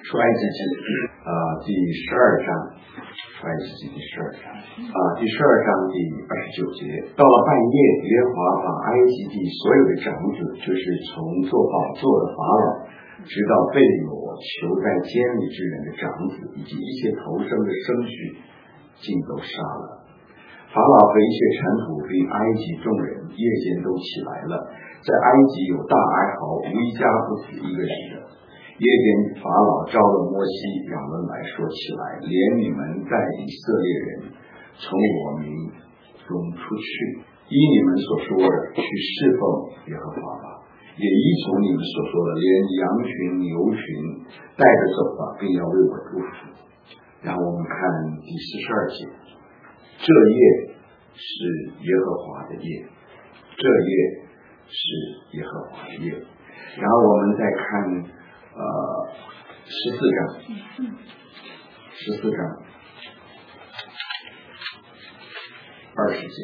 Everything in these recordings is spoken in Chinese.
出埃及记第12章，出埃及记第12章第12章第29节，到了半夜，耶和华把埃及地所有的长子，就是从做宝座的法老，直到被掳囚在监里之人的长子，以及一切头生的牲畜，尽都杀了。法老和一切臣仆并埃及众人夜间都起来了，在埃及有大哀嚎，无一家不死一个人的。夜间法老召了摩西亚伦来说，起来，连你们在以色列人从我民中出去，依你们所说的去侍奉耶和华吧，也依从你们所说的，连羊群牛群带着走吧，并要为我祝福。然后我们看第42节，这夜是耶和华的夜，这夜是耶和华的夜。然后我们再看14章20节，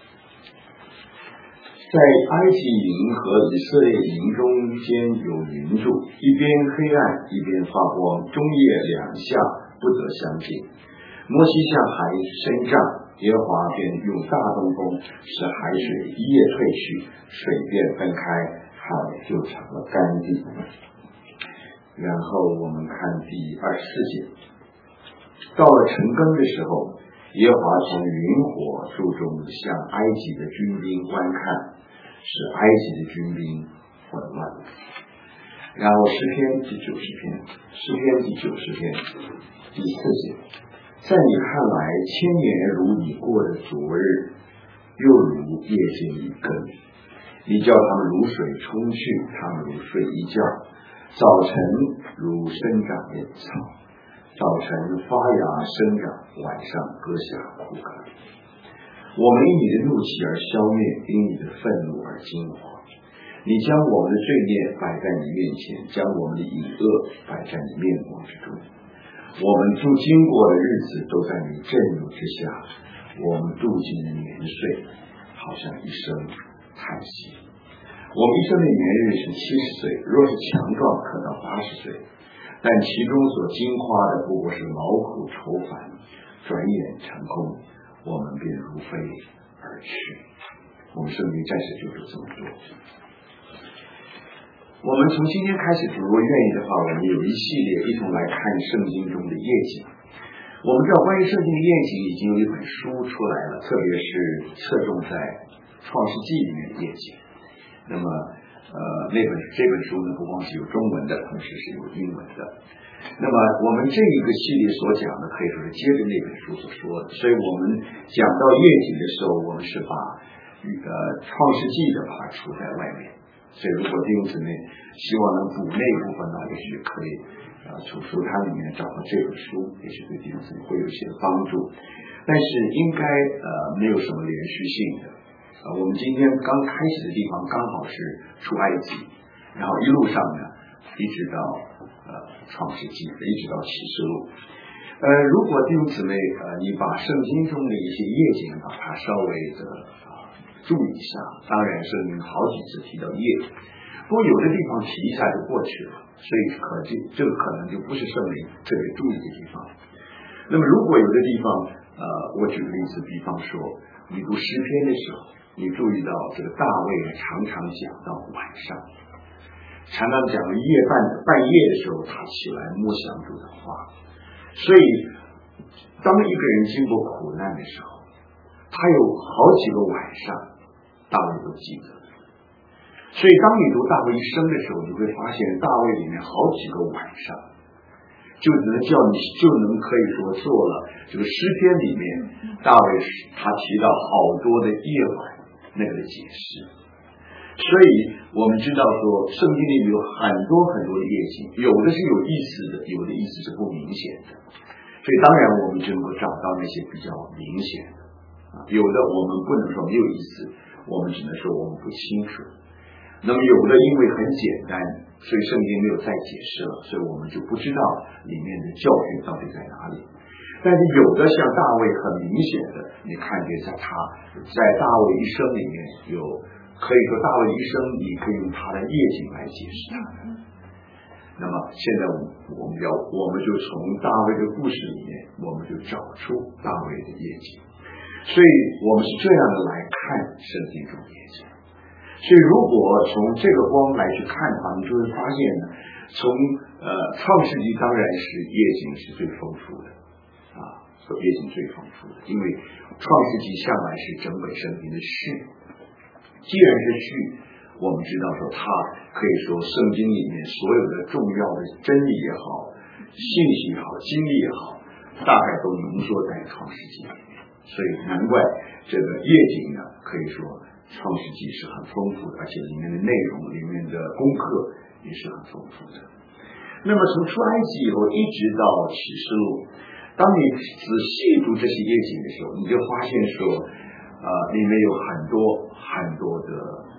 在埃及营和以色列营中间有云柱，一边黑暗，一边发光，中夜两下不得相近。摩西向海伸杖，耶和华便用大东风使海水一夜退去，水便分开，海就成了干地。然后我们看第24节，到了晨更的时候，耶和华从云火柱中向埃及的军兵观看，使埃及的军兵混乱。然后诗篇第90篇第4节，在你看来，千年如已过的昨日，又如夜间一更。你叫他们如水冲去，他们如睡一觉。早晨如生长的草，早晨发芽生长，晚上割下枯干。我们因你的怒气而消灭，因你的愤怒而惊惶。你将我们的罪孽摆在你面前，将我们的隐恶摆在你面光之中。我们经过的日子都在你震怒之下，我们度尽的年岁好像一声叹息。我们一生的年日是70岁，若是强壮可到80岁，但其中所经夸的不过是劳苦愁烦，转眼成空，我们便如飞而去。我们圣经暂时就是这么做。我们从今天开始，如果愿意的话，我们有一系列一同来看圣经中的夜景。我们知道关于圣经的夜景已经有一本书出来了，特别是侧重在创世纪里面的夜景。那么这本书呢，不光是有中文的，同时是有英文的。那么我们这一个系列所讲的可以说是接着那本书所说的，所以我们讲到夜景的时候，我们是把创世纪的把它除在外面。所以如果弟兄姊妹希望能补那一部分呢，也许可以从书摊里面找到这本书，也许对弟兄姊妹会有一些帮助。但是应该没有什么连续性的。我们今天刚开始的地方刚好是出埃及，然后一路上呢一直到创世纪，一直到启示录。如果弟兄姊妹你把圣经中的一些夜景把它稍微的注意一下，当然圣经好几次提到夜，不过有的地方提一下就过去了，所以这个可能就不是圣灵特别注意的地方。那么如果有的地方我举个例子，比方说你读诗篇的时候，你注意到这个大卫常常讲到晚上，常常讲到半夜的时候他起来默想主的话。所以当一个人经过苦难的时候，他有好几个晚上大卫都记得。所以当你读大卫一生的时候，你会发现大卫里面好几个晚上就能可以说做了这个诗篇里面大卫他提到好多的夜晚那个的解释。所以我们知道说圣经里有很多很多的夜景，有的是有意思的，有的意思是不明显的。所以当然我们就能够找到那些比较明显的，有的我们不能说没有意思，我们只能说我们不清楚。那么有的因为很简单，所以圣经没有再解释了，所以我们就不知道里面的教训到底在哪里。但是有的像大卫很明显的，你看见在大卫一生里面可以说大卫一生你可以用他的夜景来解释他。 那么现在我们就从大卫的故事里面，我们就找出大卫的业绩。所以我们是这样的来看圣经中的业绩。所以如果从这个光来去看的话，你就会发现呢，从创世纪当然是业绩是最丰富的啊，业绩最丰富的，因为创世纪向来是整本圣经的序。既然是序，我们知道说它可以说圣经里面所有的重要的真理也好，信息也好，经历也好，大概都浓缩在创世纪里面。所以难怪这个业绩呢，可以说创世纪是很丰富的，而且里面的内容里面的功课也是很丰富的。那么从出埃及以后一直到启示录，当你仔细读这些业绩的时候，你就发现说里面有很多的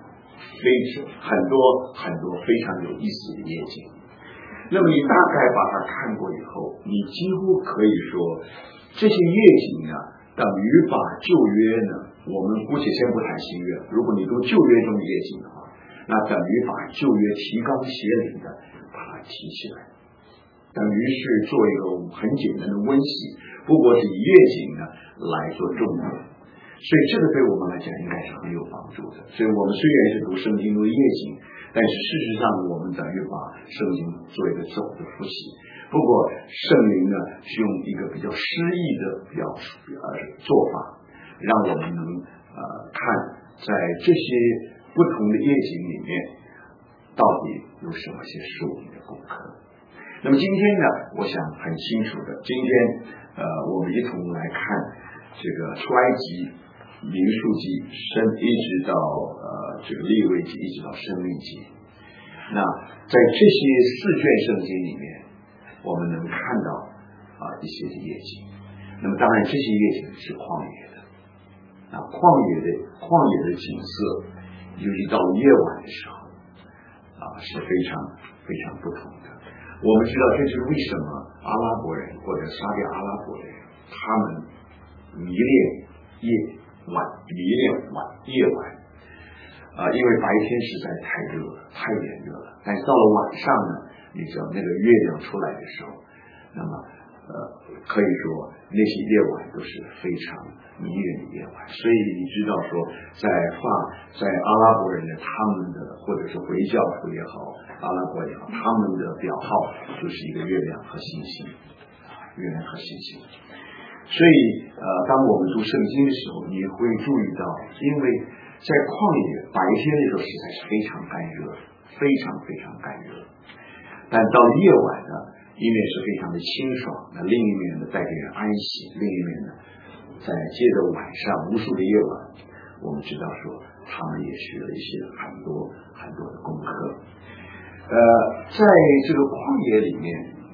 很多非常有意思的业绩。那么你大概把它看过以后，你几乎可以说这些业绩呢，等于把旧约呢，我们姑且先不谈新约，如果你读旧约中的业绩的话，那等于把旧约提纲挈领的把它提起来，等于是做一个很简单的温习，不过是以业绩呢来做重点。所以这个对我们来讲应该是很有帮助的。所以我们虽然是读圣经的业绩，但是事实上我们等于把圣经做一个总的复习。不过圣灵呢是用一个比较诗意的做法，让我们能看在这些不同的业绩里面到底有什么些属灵的功课。那么今天呢，我想很清楚的，今天我们一同来看这个出埃及、民数记、一直到这个利未记，一直到申命记。那在这些4卷圣经里面，我们能看到一些的业绩。那么当然这些业绩是旷野的，旷野的景色，尤其到夜晚的时候是非常非常不同的。我们知道这是为什么阿拉伯人或者沙特阿拉伯人他们迷恋夜晚因为白天实在太热了，太炎热了。但是到了晚上呢，你知道那个月亮出来的时候，那么可以说那些夜晚都是非常迷人的夜晚。所以你知道说在阿拉伯人的他们的或者是回教徒也好，阿拉伯也好，他们的表号就是一个月亮和星星。所以当我们读圣经的时候，你会注意到，因为在旷野白天的时候实在是非常干热，非常非常干热，但到了夜晚呢，一面是非常的清爽，那另一面呢带给人安息，另一面呢在接着晚上无数的夜晚，我们知道说他们也学了一些很多的功课。在这个旷野里面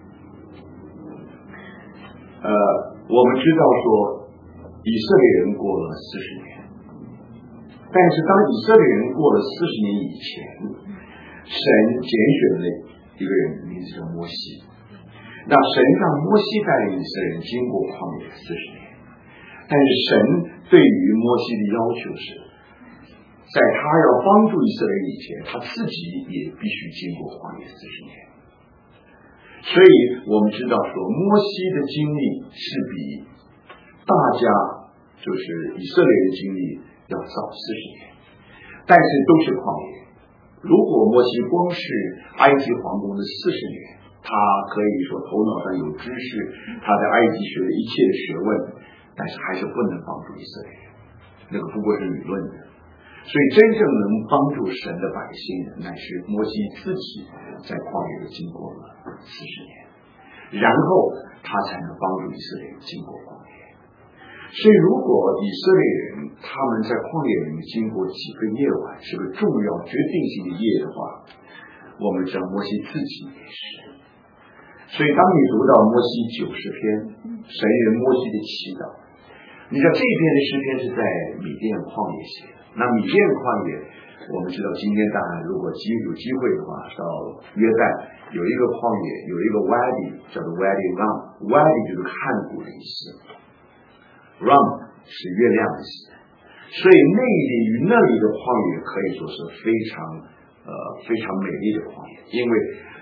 我们知道说以色列人过了40年，但是当以色列人过了40年以前，神拣选了一个人，名字叫摩西。那神让摩西带领以色列人经过旷野40年，但是神对于摩西的要求是，在他要帮助以色列人以前，他自己也必须经过旷野40年。所以我们知道说摩西的经历是比大家就是以色列的经历要早40年，但是都是旷野。如果摩西光是埃及皇宫的40年，他可以说头脑上有知识，他在埃及学了一切的学问，但是还是不能帮助以色列人，那个不过是理论的。所以真正能帮助神的百姓的，乃是摩西自己在旷野里经过了40年，然后他才能帮助以色列人经过旷野。所以如果以色列人他们在旷野里面经过几个夜晚是个重要决定性的夜的话，我们知道摩西自己也是。所以当你读到摩西90篇神人摩西的祈祷，你知道这一篇的诗篇是在米甸旷野写的。那米甸旷野，我们知道今天当然如果有机会的话，到约旦有一个旷野，有一个 wadi 叫做 wadi ram，wadi 就是看谷的意思， ram 是月亮的意思。所以那里的旷野可以说是非常美丽的旷野，因为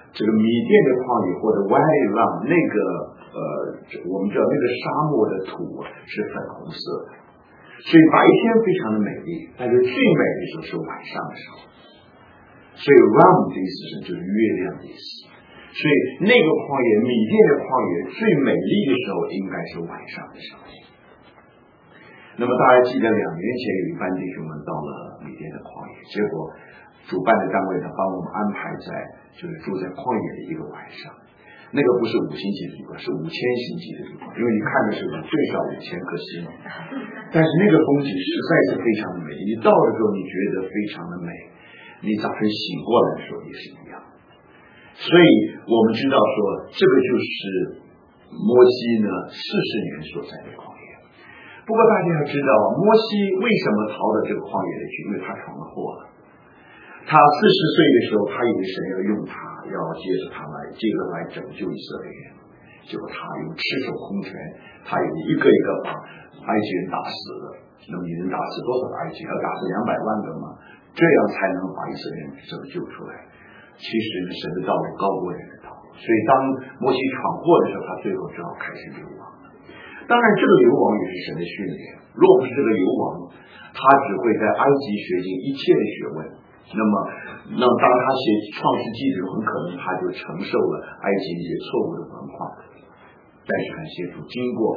这个米甸的旷野或者 Valley Ram 那个我们知道那个沙漠的土是粉红色的，所以白天非常的美丽，但是最美的时候是晚上的时候。所以 Ram 的意思就是月亮的意思。所以那个旷野，米甸的旷野最美丽的时候应该是晚上的时候。那么大家记得2年前有一班弟兄们到了米甸的旷野，结果主办的单位呢帮我们安排在就是住在旷野的一个晚上。那个不是5星级的地方，是5000星级的地方，因为你看的时候最少5000颗星，但是那个风景实在是非常的美。你到的时候你觉得非常的美，你早晨醒过来的时候也是一样。所以我们知道说这个就是摩西呢40年所在的旷野。不过大家要知道，摩西为什么逃到这个旷野里去？因为他闯了祸了。他40岁的时候，他以为神要用他，要接着来拯救以色列人，结果他用赤手空拳，他也一个一个把埃及人打死了。那么你能打死多少个埃及人？要打死200万个吗？这样才能把以色列人拯救出来。其实呢，神的道路高过人的道路，所以当摩西闯祸的时候，他最后只好开始流亡了。当然，这个流亡也是神的训练。若不是这个流亡，他只会在埃及学尽一切的学问。那么当他写创世纪的时候，很可能他就承受了埃及一些错误的文化。但是感谢主，经过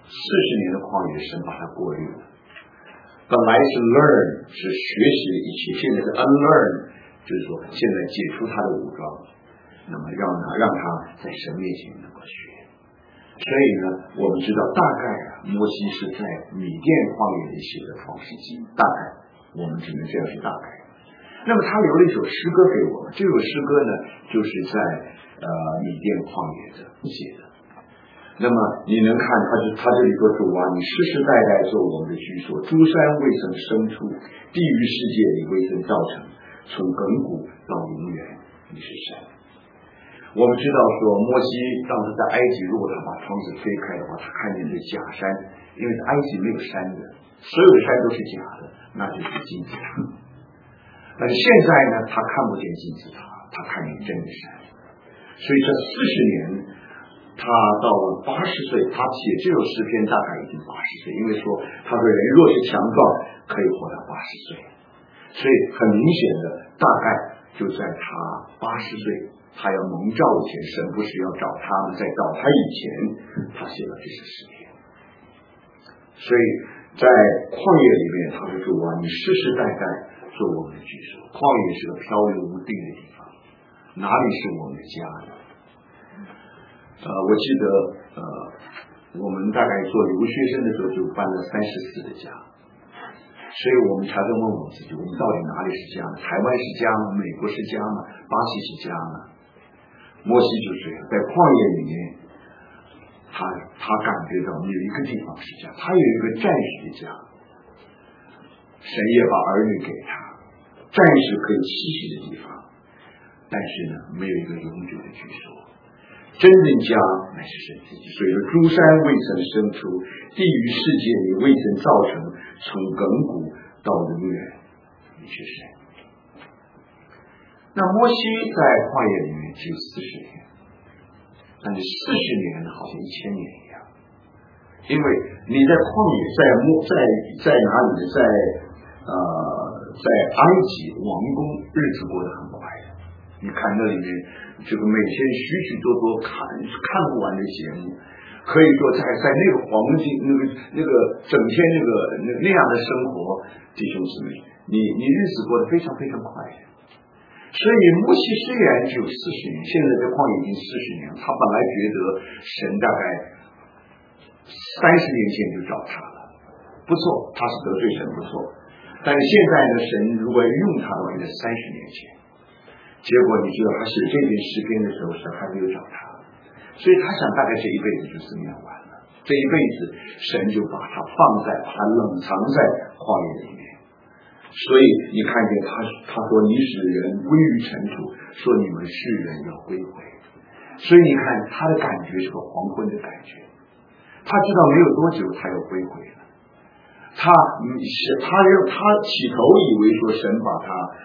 40年的旷野，神把他过滤了。本来是 learn 是学习的一切，现在是 unlearn， 就是说现在解除他的武装，那么让他在神面前能够学。所以呢，我们知道大概摩西是在米甸旷野里写的创世纪，大概我们只能这样去大概。那么他留了一首诗歌给我们，这首诗歌呢就是在米甸旷野的写的。那么你能看他这里说主啊，你世世代代做我们的居所，诸山未曾生出，地狱世界你未曾造成，从亘古到永远你是神。我们知道说摩西当时在埃及，如果他把窗子推开的话，他看见是假山，因为埃及没有山的，所有的山都是假的，那就是金字塔。但是现在呢，他看不见金字塔，他看见真的山。所以这40年他到了80岁，他写这首诗篇大概已经80岁，因为说他说人若是强壮，可以活到80岁，所以很明显的，大概就在他80岁，他要蒙召以前，神不是要找他们，在找他以前，他写了这首诗篇。所以在旷野里面，他说主啊，你世世代代做我们的居所。旷野是个漂流无定的地方，哪里是我们的家呢？我记得我们大概做留学生的时候就搬了34的家，所以我们常常问我自己，我们到底哪里是家呢？台湾是家吗？美国是家吗？巴西是家吗？摩西就是在旷野里面，他感觉到有一个地方是家，他有一个暂时的家，神也把儿女给他，暂时可以栖息的地方，但是呢，没有一个永久的居所。真正家乃是神自己，所以说诸山未曾生出，地狱世界也未曾造成，从亘古到永远你是神。那摩西在旷野里面只有40年，但是40年好像1000年一样，因为你在旷野在哪里呢？在埃及王宫日子过得很快的，你看那里面这个每天许许多多看不完的节目，可以说在那个黄金那个整天那样的生活，弟兄姊妹，你日子过得非常非常快的。所以摩西虽然只有40年，现在在旷野已经40年，他本来觉得神大概30年前就找他了，不错，他是得罪神不错，但是现在呢，神如果要用他的话，就在30年前。结果你知道他写这篇诗篇的时候，神还没有找他，所以他想大概这一辈子就这么样完了。这一辈子神就把他冷藏在旷野里面。所以你看见他说你使人归于尘土，说你们世人要归回。所以你看他的感觉是个黄昏的感觉，他知道没有多久他要归回了。他起头以为说神把他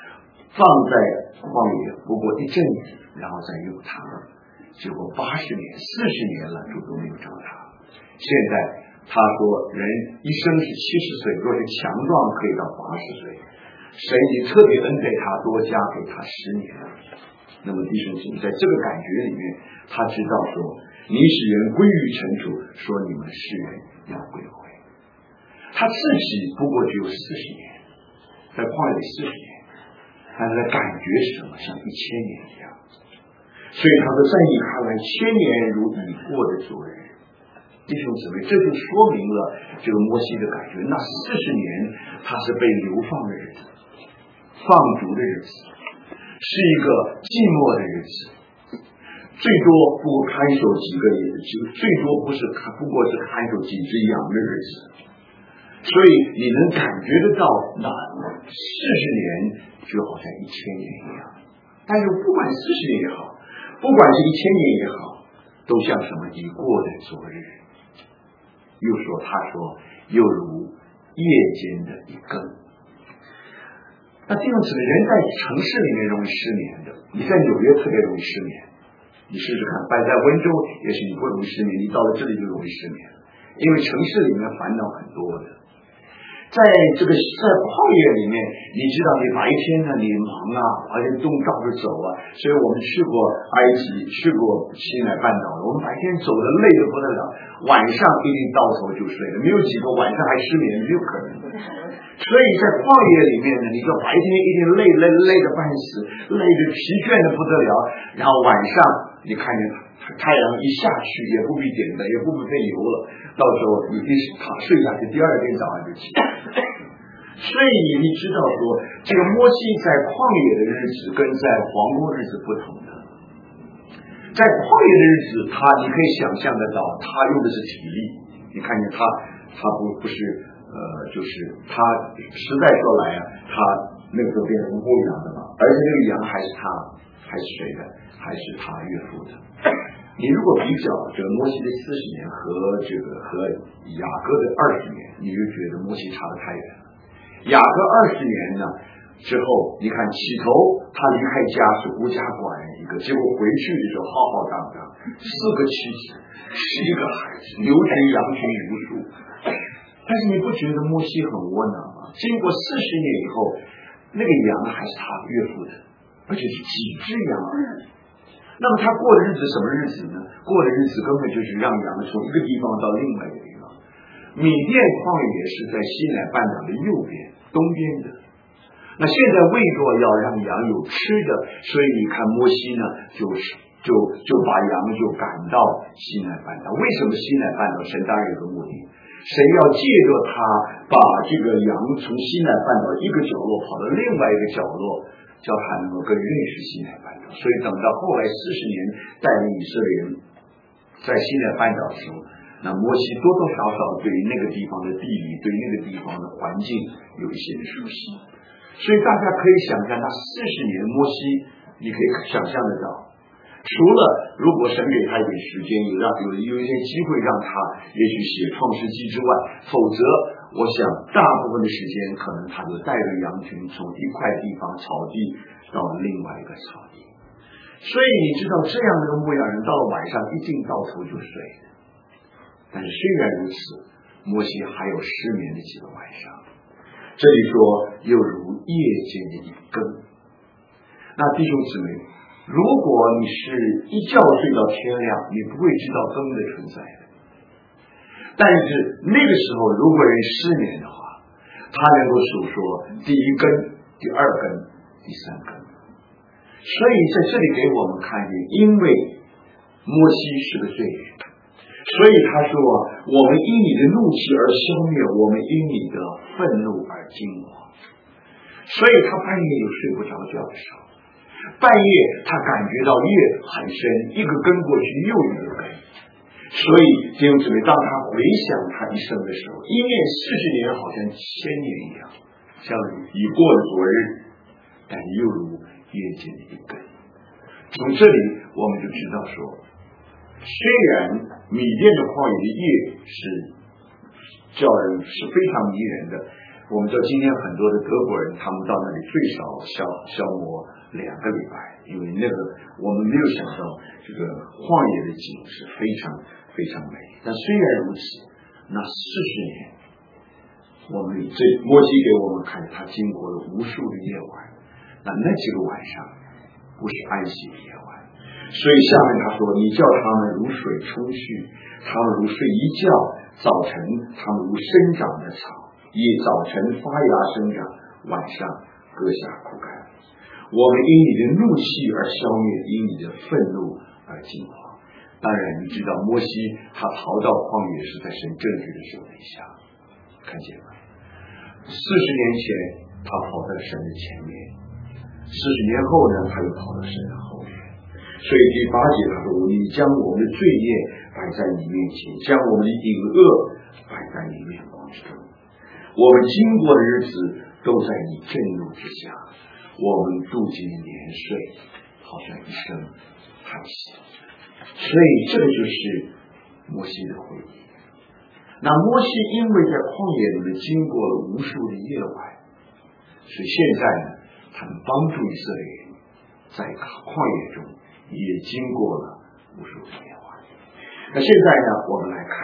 放在旷野不过一阵子，然后再用他。结果80年、40年了，主都没有找他。现在他说，人一生是70岁，若是强壮可以到80岁。神已经特别恩待他，多加给他10年了。那么弟兄姊妹，在这个感觉里面，他知道说，你使人归于尘土，说你们世人要归回。他自己不过只有40年，在旷野里40年，但是他感觉是什么？像1000年一样。所以他说，在你看来，1000年如已过的昨日。弟兄姊妹，这就说明了这个摩西的感觉。那40年，他是被流放的日子，放逐的日子，是一个寂寞的日子，最多不过看守几个月，最多不过是看守几只羊的日子。所以你能感觉得到，那40年就好像1000年一样。但是不管40年也好，不管是1000年也好，都像什么已过的昨日。又说，他说，又如夜间的一更。那弟兄姊妹，人在城市里面容易失眠的，你在纽约特别容易失眠，你试试看，摆在温州也许你不容易失眠，你到了这里就容易失眠，因为城市里面烦恼很多的。在这个在旷野里面，你知道你白天呢你忙啊，而且到处走啊，所以我们去过埃及，去过西奈半岛，我们白天走的累得不得了，晚上一定到头就睡了，没有几个晚上还失眠，没有可能。所以在旷野里面呢，你说白天一定累得半死，累得疲倦的不得了，然后晚上你看见太阳一下去，也不必点灯，也不必费油了，到时候你一睡下去，第二天早上就起来。所以你知道说，这个摩西在旷野的日子跟在皇宫日子不同的。在旷野的日子，你可以想象得到，他用的是体力。你看见他不是就是他实在说来啊，他那个时候变成牧羊的嘛，而且那个羊还是谁的？还是他岳父的。你如果比较这个摩西的40年和雅各的20年，你就觉得摩西差得太远了。雅各20年呢之后，你看起头他离开家是无家寡人一个，结果回去的时候浩浩荡荡，4个妻子，11个孩子，牛群羊群无数。但是你不觉得摩西很窝囊吗？经过40年以后，那个羊还是他岳父的，而且是几只羊而已。那么他过的日子什么日子呢？过的日子根本就是让羊从一个地方到另外一个地方。米甸旷野是在西乃半岛的右边，东边的。那现在为着要让羊有吃的，所以你看摩西呢，就把羊就赶到西乃半岛。为什么西乃半岛？神当然有个目的，神要借着他把这个羊从西乃半岛一个角落跑到另外一个角落，叫他能够更认识西乃半岛。所以等到后来40年带领以色列人在西乃半岛的时候，那摩西多多少少对于那个地方的地理，对于那个地方的环境有一些的熟悉。所以大家可以想象，那40年摩西，你可以想象得到，除了如果神给他一点时间，有一些机会让他也许写创世纪之外，否则我想大部分的时间可能他就带着羊群从一块地方草地到另外一个草地。所以你知道，这样的一个牧羊人到了晚上一定到头就睡的。但是虽然如此，摩西还有失眠的几个晚上。这里说又如夜间的一更。那弟兄姊妹，如果你是一觉睡到天亮，你不会知道更的存在的。但是那个时候如果人失眠的话，他能够数说第一更、第二更、第三更。所以在这里给我们看见，因为摩西是个罪人，所以他说，我们因你的怒气而消灭，我们因你的愤怒而惊惶。所以他半夜有睡不着觉的时候，半夜他感觉到夜很深，一个跟过去又一个跟。所以弟兄姊妹，当他回想他一生的时候，一念40年好像1000年一样，像已过了昨日，但又如夜间的一更。从这里我们就知道说，虽然米甸的旷野的夜是叫人是非常迷人的， 我们知道今天很多的德国人，他们到那里最少消磨2个礼拜，因为那个我们没有想到这个旷野的景是非常非常美。但虽然如此，那40年，摩西给我们看，他经过了无数的夜晚，那几个晚上不是安息的夜晚。所以下面他说，你叫他们如水冲蓄，他们如睡一觉，早晨他们如生长的草，早晨发芽生长，晚上割下枯干。我们因你的怒气而消灭，因你的愤怒而惊慌。当然你知道摩西他逃到旷野是在神证据的手底下，看见吗？40年前他跑在神的前面，40年后呢他又跑到神的后面。所以第8节他说，你将我们的罪孽摆在你面前，将我们的隐恶摆在你面光之中。我们经过的日子都在你震怒之下，我们度尽年岁，好像一声叹息。所以这个就是摩西的回忆。那摩西因为在旷野里面经过了无数的夜晚，所以现在呢，他们帮助以色列人在旷野中也经过了无数的夜晚。那现在呢，我们来看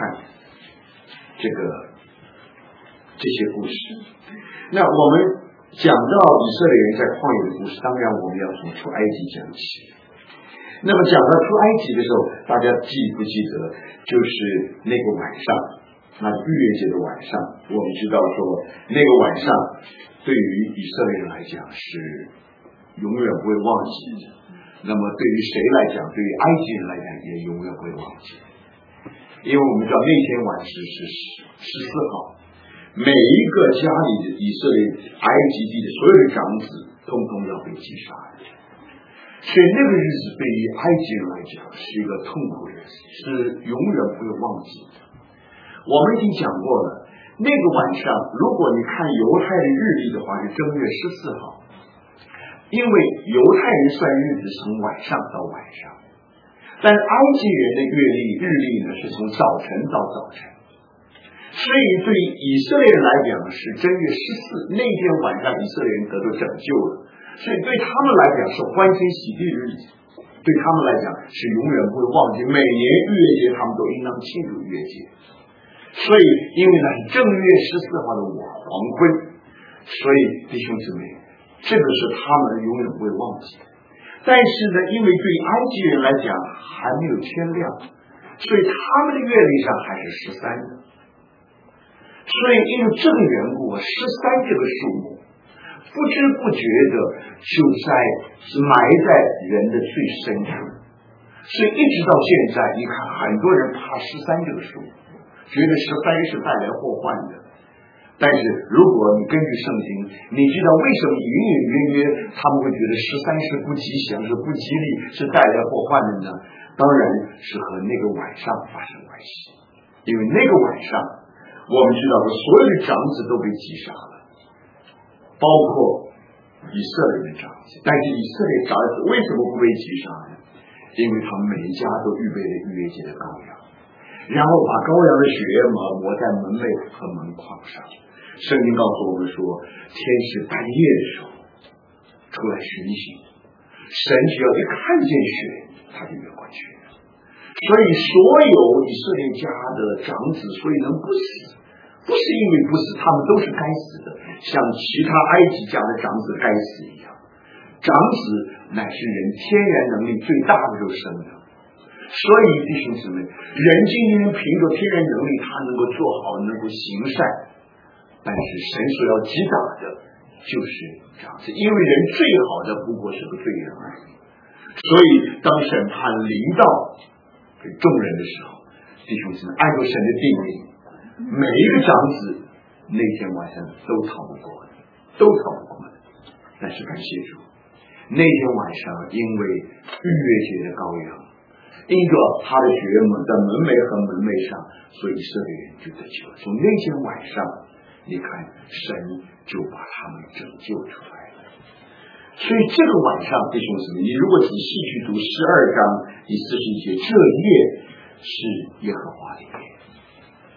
这些故事。那我们讲到以色列人在旷野的故事，当然我们要从出埃及讲起。那么讲到出埃及的时候，大家记不记得就是那个晚上，那逾越节的晚上，我们知道说那个晚上对于以色列人来讲是永远不会忘记的，那么对于谁来讲，对于埃及人来讲也永远不会忘记，因为我们知道那天晚上是14号，每一个家里的以色列埃及地的所有的长子通通要被击杀的，所以那个日子对于埃及人来讲是一个痛苦的日子，是永远不会忘记的。我们已经讲过了，那个晚上如果你看犹太的日历的话是正月14号，因为犹太人算日子从晚上到晚上，但埃及人的日历呢是从早晨到早晨，所以对以色列人来讲是正月14，那天晚上以色列人得到拯救了，所以对他们来讲是欢天喜地的日子，对他们来讲是永远不会忘记，每年逾越节他们都应当庆祝逾越节。所以因为呢是正月14号的黄昏，所以弟兄姊妹，这个是他们永远不会忘记的。但是呢，因为对埃及人来讲还没有天亮，所以他们的月历上还是13的。所以因为这个缘故，13这个数目不知不觉的就埋在人的最深处，所以一直到现在，你看很多人怕13这个数目，觉得13是带来祸患的。但是如果你根据圣经，你知道为什么隐隐约约他们会觉得13是不吉祥，是不吉利，是带来祸患的呢？当然是和那个晚上发生关系，因为那个晚上我们知道的所有的长子都被击杀了，包括以色列的长子。但是以色列长子为什么不被击杀呢？因为他们每一家都预备了逾越节的羔羊，然后把羔羊的血抹在门楣和门框上。圣经告诉我们说，天使半夜的时候出来巡行，神只要一看见血，他就越过去了。所以所有以色列家的长子所以能不死，不是因为不死，他们都是该死的，像其他埃及家的长子该死一样。长子乃是人天然能力最大的就生的，所以弟兄姊妹，人今天凭着天然能力他能够做好，能够行善，但是神所要击打的就是长子，因为人最好的不过是个罪人而已。所以当审判临到给众人的时候，弟兄姊妹，按照神的定力，每一个长子那天晚上都逃不过的，都逃不过的。但是感谢主，那天晚上因为逾越节的羔羊，因着他的血在门楣和门楣上，所以以色列人就得救。从那天晚上，你看神就把他们拯救出来了。所以这个晚上，弟兄姊妹，你如果仔细去读12章第41节，这夜是耶和华的夜。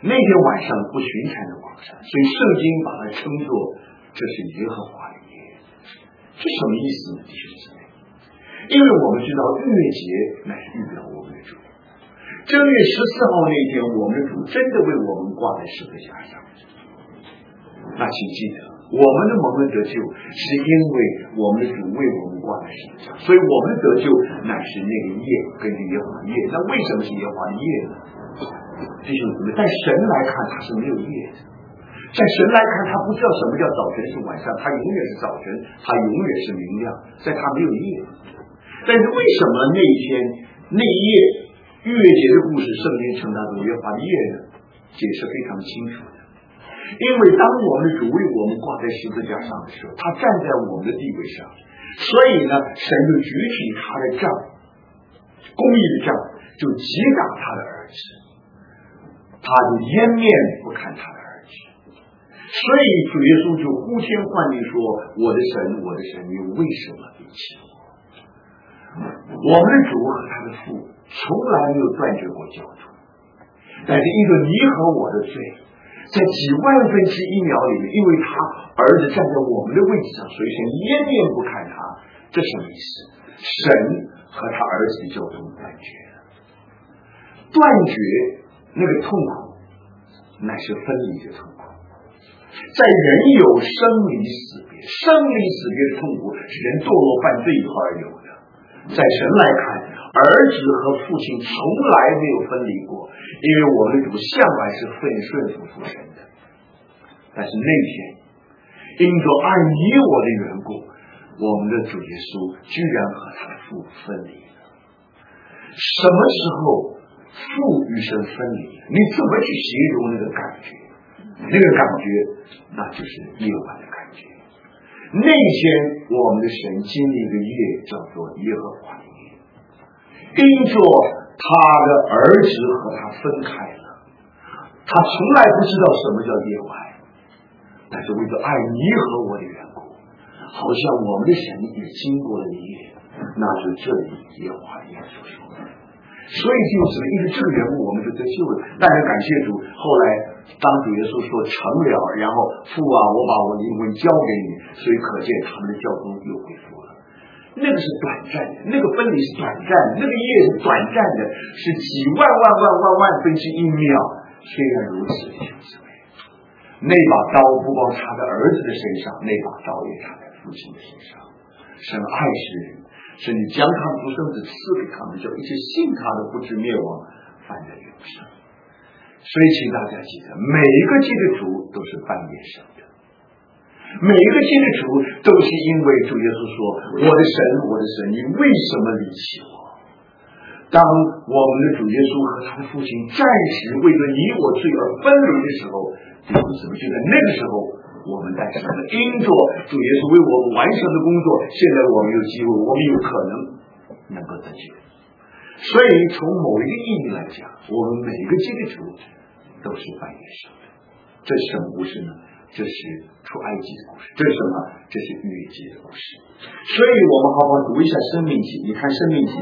那天晚上不寻常的晚上，所以圣经把它称作这是耶和华的夜。这什么意思呢，弟兄姊妹？因为我们知道逾越节乃是预表我们的主，正月14号那天，我们的主真的为我们挂在十字架上。那请记得，我们的蒙恩得救是因为我们的主为我们挂在十字架，所以我们的得救乃是那个夜，根据耶和华的夜。那为什么是耶和华的夜呢？弟兄姊妹，在神来看它是没有夜的，在神来看他不知道什么叫早晨是晚上，他永远是早晨，他永远是明亮，在他没有夜。但是为什么那一天那一夜逾越节的故事圣经称它为耶和华的夜呢？解释非常清楚的。因为当我们的主为我们挂在十字架上的时候，他站在我们的地位上，所以呢，神就举起他的杖，公义的杖，就击打他的儿子，他就掩面不看他的儿子。所以主耶稣就呼天唤地说：我的神，我的神，你为什么离弃我？我们的主和他的父从来没有断绝过交通，但是因着你和我的罪，在几万分之一秒里面，因为他儿子站在我们的位置上，所以神掩面不看他。这什么意思？神和他儿子的交通断绝了，断绝那个痛苦乃是分离的痛苦。在人有生离死别，生离死别的痛苦是人堕落犯罪以后而有的。在神来看，儿子和父亲从来没有分离过，因为我们的主向来是顺服父神的。但是那天因着爱你我的缘故，我们的主耶稣居然和他的父分离了。什么时候父与神分离？你怎么去形容那个感觉？那个感觉那就是夜晚的感觉。那天我们的神经历一个夜叫做耶和华的夜，因着他的儿子和他分开了，他从来不知道什么叫夜晚，但是为了爱你和我的缘故，好像我们的神也经过了夜，那就这里耶和华的夜所说的。所以就是因为这个缘故，我们就得救了。但是感谢主，后来当主耶稣说成了，然后父啊，我把我的灵魂交给你，所以可见他们的交通又恢复了。那个是短暂的，那个分离是短暂的，那个夜是短暂的，是几万分之一秒。虽然如此，弟兄姊妹，那把刀不光插在儿子的身上，那把刀也插在父亲的身上。神爱世人，是你将他们独生子赐给他们，叫一切信他的不至灭亡，反得永生。所以请大家记得，每一个基督徒都是半夜生的，每一个基督徒都是因为主耶稣说：我的神，我的神，你为什么离弃我？当我们的主耶稣和他的父亲暂时为了你我罪而分离的时候，弟兄姊妹，就在那个时候我们诞生了，因着主耶稣为我们完成的工作，现在我们有机会，我们有可能能够得救。所以从某一个意义来讲，我们每一个基督徒都是半夜生的。这是什么故事呢？这是出埃及的故事。这是什么？这是逾越节的故事。所以我们好好读一下申命记。你看申命记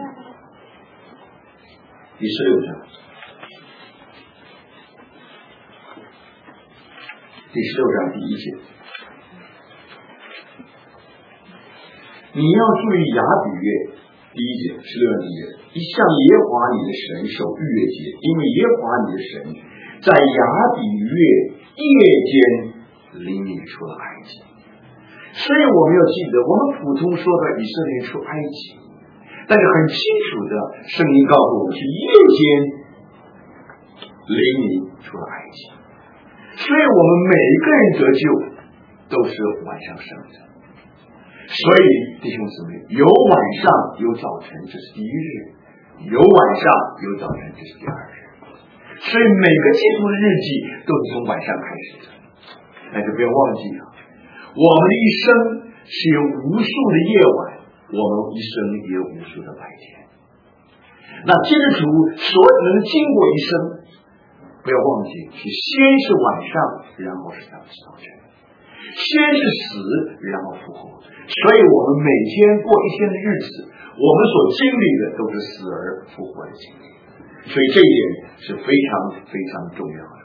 第16章第16章第1节，你要注意亚比月第1节，16章第1节，一向耶和华你的神守逾越节，因为耶和华你的神在亚比月夜间领你出了埃及。所以我们要记得，我们普通说的以色列出埃及，但是很清楚的圣经告诉我们是夜间领你出了埃及。所以我们每一个人得救都是晚上生的。所以弟兄姊妹，有晚上有早晨，这是第一日；有晚上有早晨，这是第二日。所以每个基督的日记都是从晚上开始的。但是不要忘记了，我们的一生是有无数的夜晚，我们一生也有无数的白天。那基督徒所能经过一生，不要忘记是先是晚上，然后是早晨，先是死，然后复活。所以我们每天过一天的日子，我们所经历的都是死而复活的经历。所以这一点是非常非常重要的。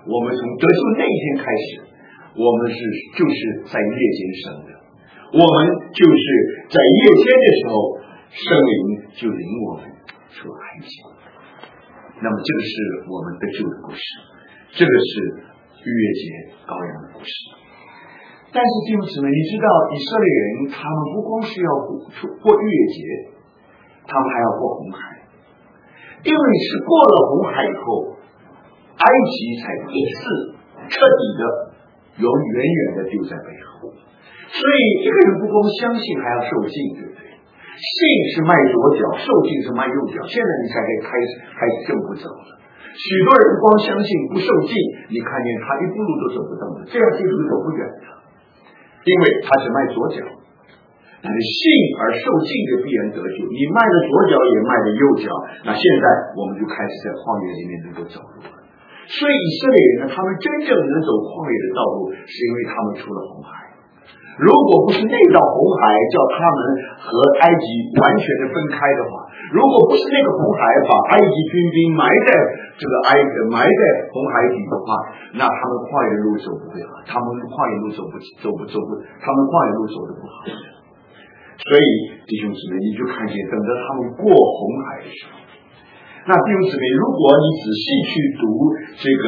我们从得救那一天开始，我们就是在夜间生的，我们就是在夜间的时候，圣灵就领我们出埃及。那么这个是我们得救的故事，这个是逾越节羔羊的故事。但是弟兄姊妹，你知道以色列人他们不光是要过逾越节，他们还要过红海，因为是过了红海以后，埃及才第一次彻底的远远的丢在背后。所以一个人不光相信，还要受尽，对不对？信是迈左脚，受尽是迈右脚，现在你才可以开始正步走了。许多人光相信不受尽，你看见他一步路都走不动的，这样进路走不远的，因为他是迈左脚。但是信而受尽的必然得救，你迈的左脚也迈的右脚，那现在我们就开始在旷野里面能够走路了。所以以色列人呢，他们真正能走旷野的道路，是因为他们出了红海。如果不是那道红海叫他们和埃及完全的分开的话，如果不是那个红海把埃及军兵埋在红海底的话，那他们旷野路走不会好，他们旷野路走的不好。所以弟兄姊妹，你就看见等着他们过红海的时候，那弟兄姊妹，如果你仔细去读这个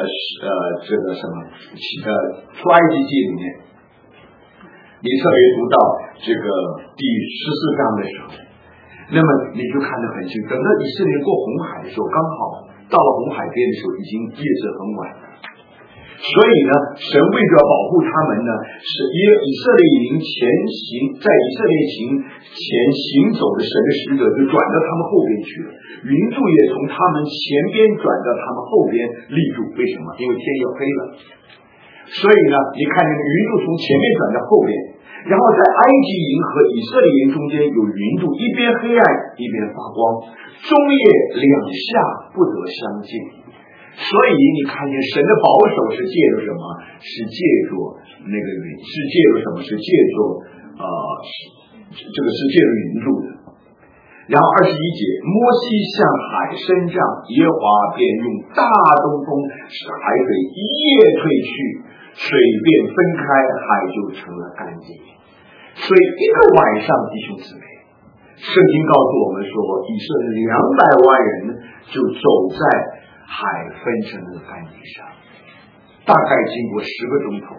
出埃及记里面，你特别读到这个第14章的时候，那么你就看得很清，等到以色列过红海的时候，刚好到了红海边的时候，已经夜色很晚了。所以呢，神为着保护他们呢，是以色列营在以色列前行走的神的使者就转到他们后边去了，云柱也从他们前边转到他们后边立住。为什么？因为天要黑了。所以呢，你看那个云柱从前面转到后边，然后在埃及营和以色列营中间有云柱，一边黑暗一边发光，中夜两下不得相近。所以你看见神的保守是借助什么？是借助那个云，是借助什么？是借助是借助云柱的。然后21节，摩西向海伸杖，耶和华便用大东风使海水一夜退去，水便分开，海就成了干净。所以一个晚上，弟兄姊妹，圣经告诉我们说，以色列200万人就走在海分成的干地上，大概经过10个钟头，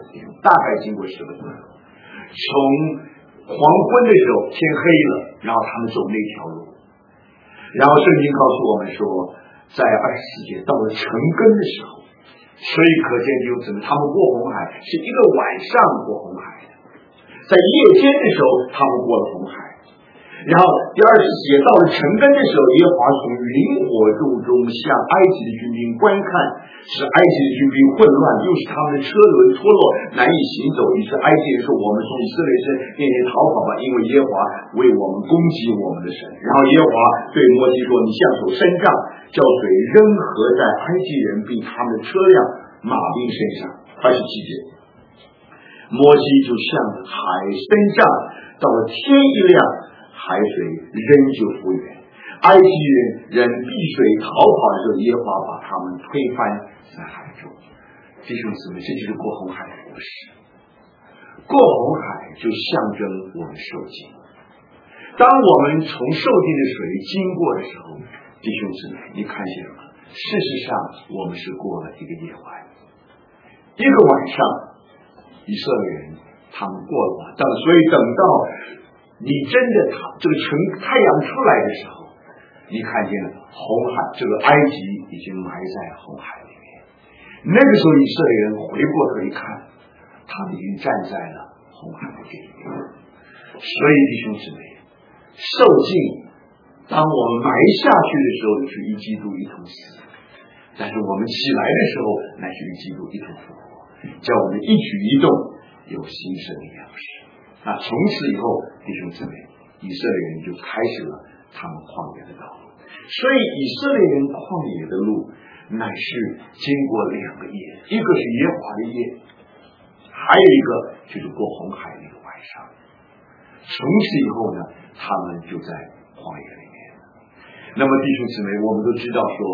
从黄昏的时候天黑了，然后他们走那条路，然后圣经告诉我们说，在24节到了成根的时候，所以可见就怎么他们过红海是一个晚上过红海的，在夜间的时候他们过了红海。然后第24节到了成根的时候，耶和华从云火柱中向埃及的军兵观看，使埃及的军兵混乱，又使他们的车轮脱落，难以行走。于是埃及人说，我们从以色列人面前逃跑吧，因为耶和华为我们攻击我们的神。然后耶和华对摩西说，你向手伸杖，叫水扔合在埃及人并他们的车辆马兵身上。27节，摩西就向海伸杖，到了天一亮，海水仍旧复原，埃及人避水逃跑的时候，耶和华把他们推翻在海中。弟兄姊妹，这就是过红海的故事。过红海就象征我们受尽。当我们从受尽的水经过的时候，弟兄姊妹，你看见了吗？事实上，我们是过了一个夜晚，一个晚上，以色列人他们过了晚，所以等到你真的这个太阳出来的时候，你看见红海，这个埃及已经埋在红海里面。那个时候以色列人回过头一看，他们已经站在了红海的这一边。所以弟兄姊妹，受尽，当我们埋下去的时候是与基督一同死，但是我们起来的时候乃是与基督一同复活，叫我们一举一动有新生的样式。那从此以后，弟兄姊妹，以色列人就开始了他们旷野的道路。所以以色列人旷野的路乃是经过2个夜，一个是耶和华的夜，还有一个就是过红海那个晚上。从此以后呢，他们就在旷野里面。那么弟兄姊妹，我们都知道说，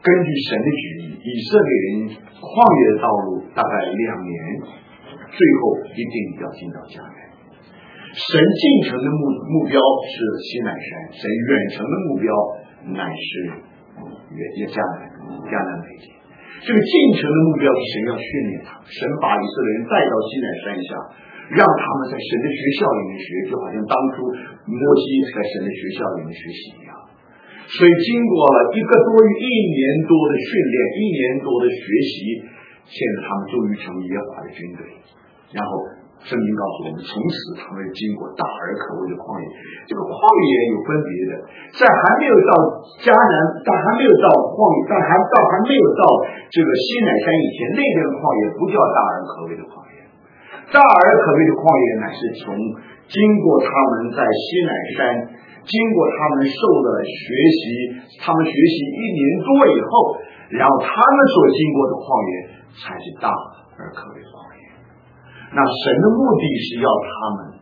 根据神的旨意，以色列人旷野的道路大概2年，最后一定要进到迦南。神进城的目标是西乃山，神远程的目标乃是迦南美地。这个进城的目标是神要训练他，神把以色列人带到西乃山下，让他们在神的学校里面学，就好像当初摩西在神的学校里面学习一样。所以经过了1年多的训练，1年多的学习，现在他们终于成为耶和华的军队。然后圣经告诉我们，从此他们经过大而可畏的旷野。这个旷野有分别的，在还没有到迦南，但还没有到旷野，但还没有到这个西乃山以前，那边的旷野不叫大而可畏的旷野。大而可畏的旷野乃是从经过他们在西乃山，经过他们受了学习，他们学习1年多以后，然后他们所经过的旷野才是大而可畏的旷野。那神的目的是要他们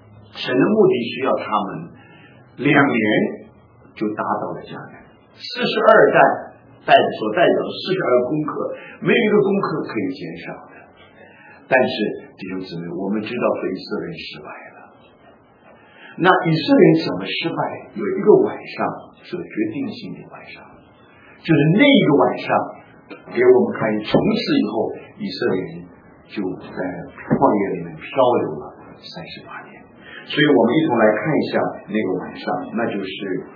2年就达到了迦南。42代所代表的42功课，没有一个功课可以减少的。但是弟兄姊妹，我们知道以色列人失败了。那以色列人怎么失败？有一个晚上是个决定性的晚上，就是那一个晚上给我们看，从此以后以色列人就在旷野里面漂流了38年。所以我们一同来看一下那个晚上，那就是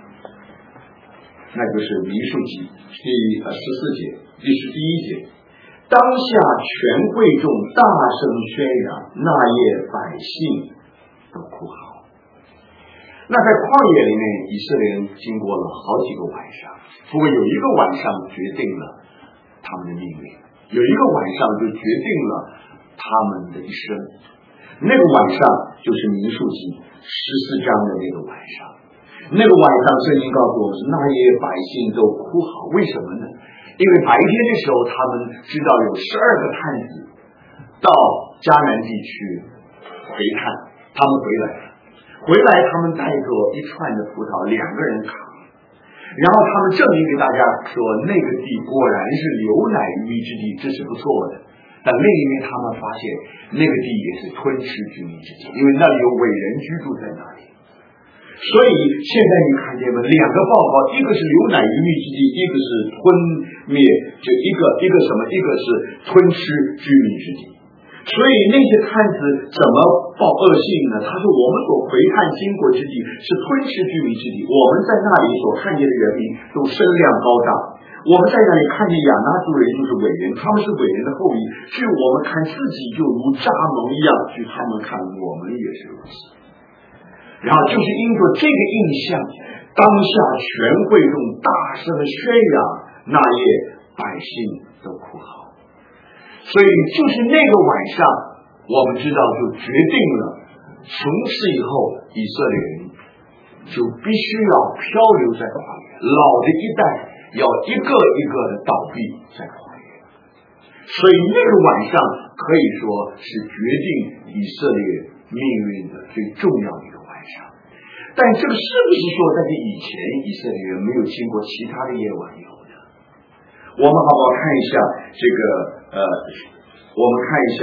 民数记第14节第11节，当下全会众大声宣扬，那夜百姓都哭嚎。那在旷野里面，以色列人经过了好几个晚上，不过有一个晚上决定了他们的命运，有一个晚上就决定了他们的一生。那个晚上就是民数记14章的那个晚上。那个晚上圣经告诉我们是那夜百姓都哭嚎。为什么呢？因为白天的时候他们知道有12个探子到迦南地区回探，他们回来他们带着一串的葡萄，2个人扛，然后他们证明给大家说那个地果然是流奶与蜜之地，这是不错的。但另一面他们发现那个地也是吞吃居民之地，因为那里有伟人居住在那里。所以现在你看见吗？2个报告，一个是流奶与蜜之地，一个是吞灭，就一个什么，一个是吞吃居民之地。所以那些探子怎么报恶信呢？他说我们所回探经过之地是吞吃居民之地，我们在那里所看见的人民都身量高大，我们在那里看见亚衲族人就是伟人，他们是伟人的后裔，据我们看自己就如蚱蜢一样，据他们看我们也是如此。然后就是因着这个印象，当下全会众大声的宣扬，那夜百姓都哭嚎。所以就是那个晚上，我们知道就决定了，从此以后以色列人就必须要漂流在旷野，老的一代要一个一个的倒闭在旷野。所以那个晚上可以说是决定以色列命运的最重要的一个晚上。但这个是不是说在这以前以色列人没有经过其他的夜晚有的？我们好不好看一下这个我们看一下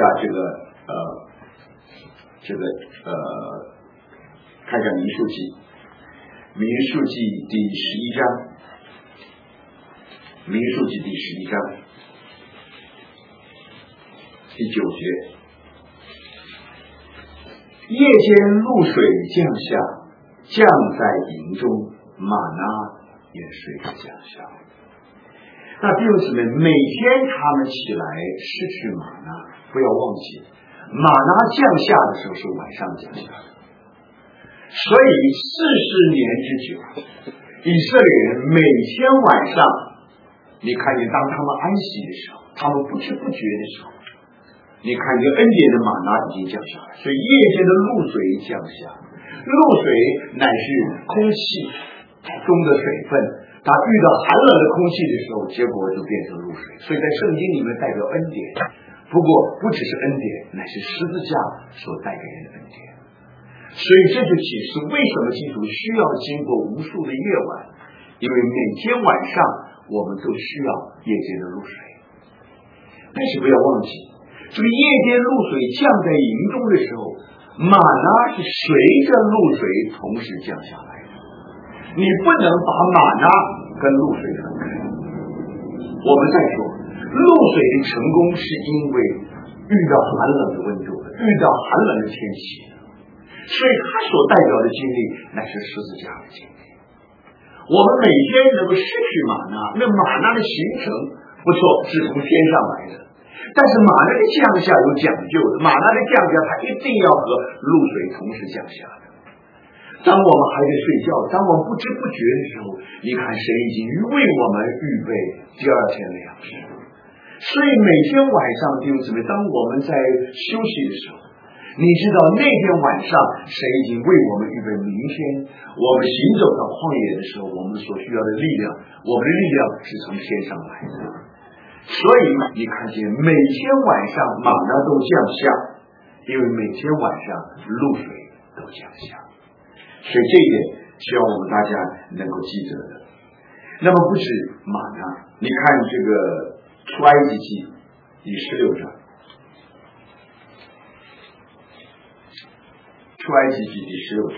看一下民数记第11章，民数记第11章第9节，夜间露水降下，降在营中，玛拿也随着降下。那弟兄姊妹，每天他们起来失去玛拿，不要忘记，玛拿降下的时候是晚上降下的。所以40年之久，以色列人每天晚上，你看见当他们安息的时候，他们不知不觉的时候，你看见恩典的玛拿已经降下来，所以夜间的露水降下，露水乃是空气中的水分，它遇到寒冷的空气的时候，结果就变成露水。所以在圣经里面代表恩典，不过不只是恩典，乃是十字架所带给人的恩典。所以这就解释为什么基督需要经过无数的夜晚，因为每天晚上我们都需要夜间的露水。但是不要忘记，这个夜间露水降在营中的时候，玛拿是随着露水同时降下来的，你不能把玛拿跟露水分开。我们再说，露水的成功是因为遇到寒冷的温度，遇到寒冷的天气，所以它所代表的经历乃是十字架的经历。我们每天能够失去玛拿，那玛拿的形成不错，是从天上来的，但是玛拿的降下有讲究的，玛拿的降下它一定要和露水同时降下的。当我们还在睡觉，当我们不知不觉的时候，你看神已经为我们预备第二天的粮食。所以每天晚上弟兄姊妹，当我们在休息的时候，你知道那天晚上神已经为我们预备明天我们行走到旷野的时候，我们所需要的力量，我们的力量是从天上来的。所以你看见每天晚上玛拿都降下，因为每天晚上露水都降下，所以这一点希望我们大家能够记得的。那么不止玛拿，你看这个出埃及记第16章，出埃及记第16章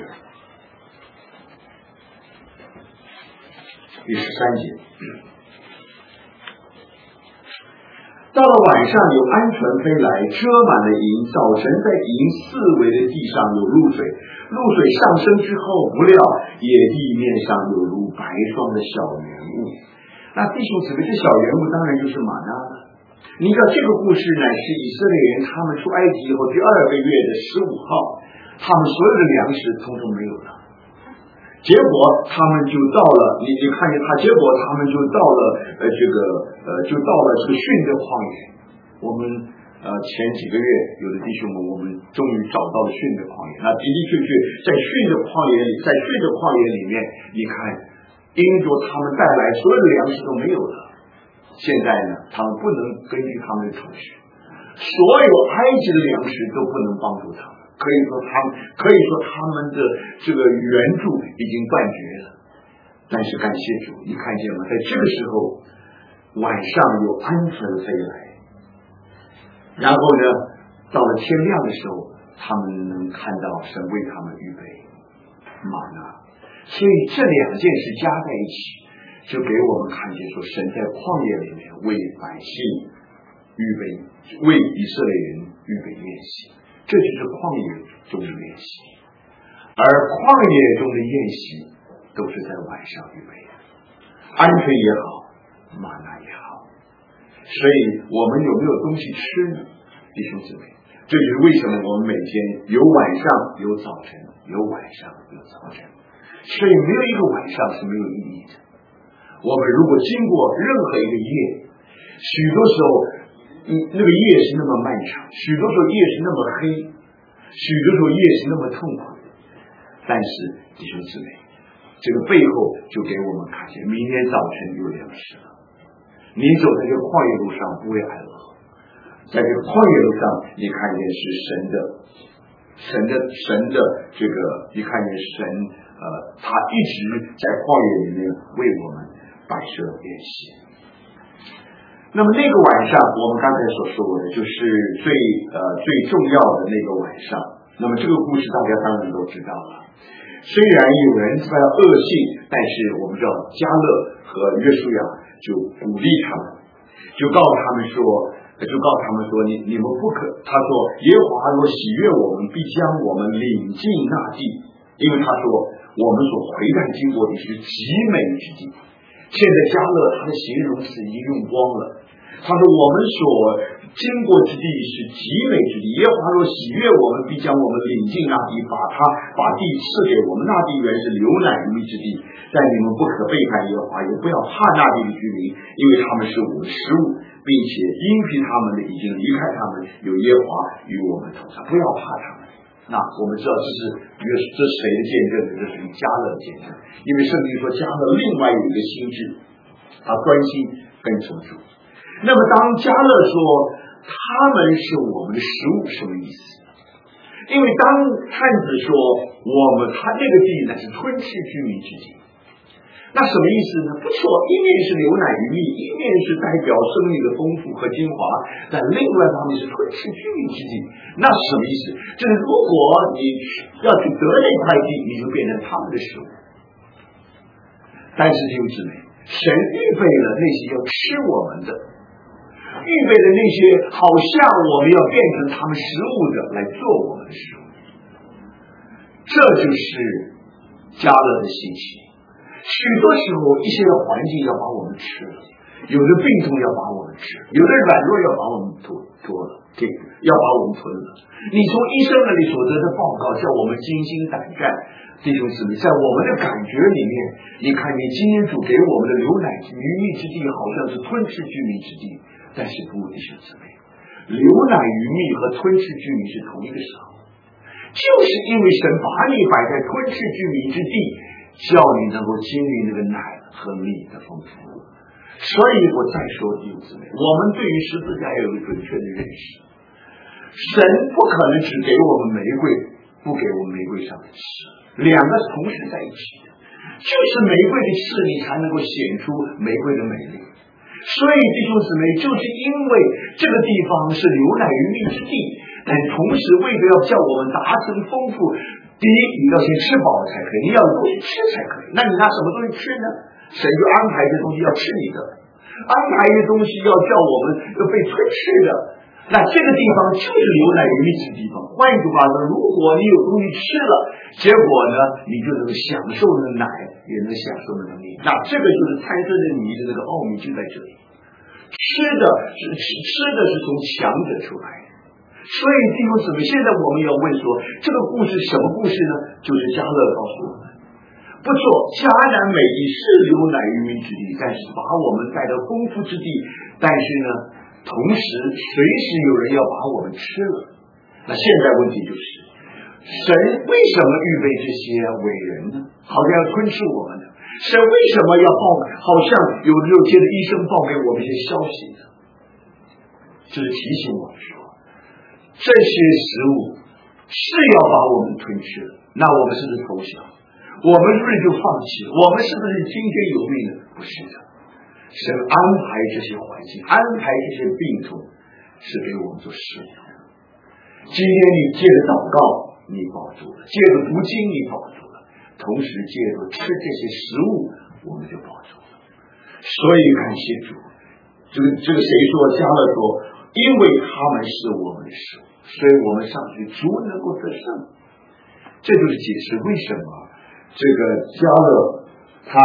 第13节，到了晚上有鹌鹑飞来，遮满了营，早晨在营四围的地上有露水，露水上升之后，不料野地面上有如白霜的小圆物。那弟兄姊妹，这小圆物当然就是玛拿了。你知道这个故事乃是以色列人他们出埃及以后第2个月的15号，他们所有的粮食统统没有了，结果他们就到了，你看见他，结果他们就到了就到了这个训的旷野。我们前几个月有的弟兄们，我们终于找到了训的旷野。那的的确确在训的旷野里，在训的旷野里面，你看因着他们带来所有的粮食都没有了，现在呢他们不能根据他们的储蓄，所有埃及的粮食都不能帮助他们，可以说他们的这个援助已经断绝了。但是感谢主，你看见吗？在这个时候晚上有鹌鹑飞来，然后呢到了天亮的时候，他们能看到神为他们预备玛拿。所以这两件事加在一起，就给我们看见说神在旷野里面为百姓预备，为以色列人预备练习，这就是旷野中的练习。而旷野中的练习都是在晚上预备的，鹌鹑也好，玛拿也好。所以我们有没有东西吃呢？弟兄姊妹，这就是为什么我们每天有晚上有早晨，有晚上有早晨，所以没有一个晚上是没有意义的。我们如果经过任何一个夜，许多时候那个夜是那么漫长，许多时候夜是那么黑，许多时候夜是那么痛苦，但是弟兄姊妹，这个背后就给我们看见明天早晨有粮食了。你走在这个旷野路上不会挨饿，在这个旷野路上你看见是神的这个，你看见神他一直在旷野里面为我们摆设练习。那么那个晚上我们刚才所说的就是最重要的那个晚上。那么这个故事大家当然都知道了，虽然有人说要恶信，但是我们知道迦勒和约书亚就鼓励他们，就告诉他们说你们不可，他说耶和华若喜悦我们，必将我们领进那地，因为他说我们所回荡经过的是极美之地。现在迦勒他的形容词已经用光了，他说我们所经过之地是极美之地，耶和华若喜悦我们，必将我们领进那地，把地赐给我们，那地原是流奶与蜜之地。但你们不可背叛耶和华，也不要怕那地的居民，因为他们是我们的食物，并且因凭他们的已经离开他们，有耶和华与我们同在，不要怕他们。那我们知道这是谁的见证呢？这是迦勒的见证，因为圣经说迦勒另外有一个心志，他专心跟从主。那么当迦勒说他们是我们的食物，什么意思？因为当探子说他这个地乃是吞吃居民之地， 那什么意思呢？不错，一面是牛奶与蜜，一面是代表生命的丰富和精华，但另外一方面是吞噬居民之地。那什么意思？就是如果你要去得那块地，你就变成他们的食物。但是弟兄姊妹，神预备了那些要吃我们的，预备的那些好像我们要变成他们食物的来做我们的食物。这就是迦勒的心情。许多时候一些的环境要把我们吃了，有的病痛要把我们吃，有的软弱要把我们捉了，要把我们吞了。你从医生那里所得的报告叫我们惊心胆战，弟兄姊妹，在我们的感觉里面，你看你今天主给我们的牛奶与蜜之地好像是吞噬居民之地，但是不，弟兄姊妹，牛奶与蜜和吞噬居民是同一个时候，就是因为神把你摆在吞噬居民之地，叫你能够经历那个奶和蜜的丰富。所以我再说弟兄姊妹，我们对于十字架有一个准确的认识，神不可能只给我们玫瑰，不给我们玫瑰上的刺，两个同时在一起的，就是玫瑰的刺你才能够显出玫瑰的美丽。所以弟兄姊妹，就是因为这个地方是牛奶与蜜之地，但同时为了要叫我们达成丰富，第一你要先吃饱才可以，你要有东西吃才可以。那你拿什么东西吃呢？神就安排一些东西要吃你的，安排一些东西要叫我们要被吞噬的。那这个地方就是牛奶与蜜之地方。换一句话说，如果你有东西吃了，结果呢，你就能够享受那个奶，也能享受那个蜜。那这个就是参孙的谜的那个奥秘就在这里。吃的是从强者出来的。所以弟兄姊妹，现在我们要问说，这个故事什么故事呢？就是迦勒告诉我们，不错，迦南美地是牛奶与蜜之地，但是把我们带到丰富之地，但是呢，同时随时有人要把我们吃了。那现在问题就是，神为什么预备这些伟人呢？好像要吞噬我们呢？神为什么要好像有接着医生报给我们一些消息呢？就是提醒我们说，这些食物是要把我们吞吃的，那我们是不是投降？我们是不是就放弃？我们是不是听天由命呢？不是的，神安排这些环境，安排这些病痛，是给我们做试验。今天你借着祷告你保住了，借着读经你保住了，同时借着吃这些食物我们就保住了。所以感谢主，这个谁说？迦勒说，因为他们是我们的食物，所以我们上去足能够得胜。这就是解释为什么这个迦勒他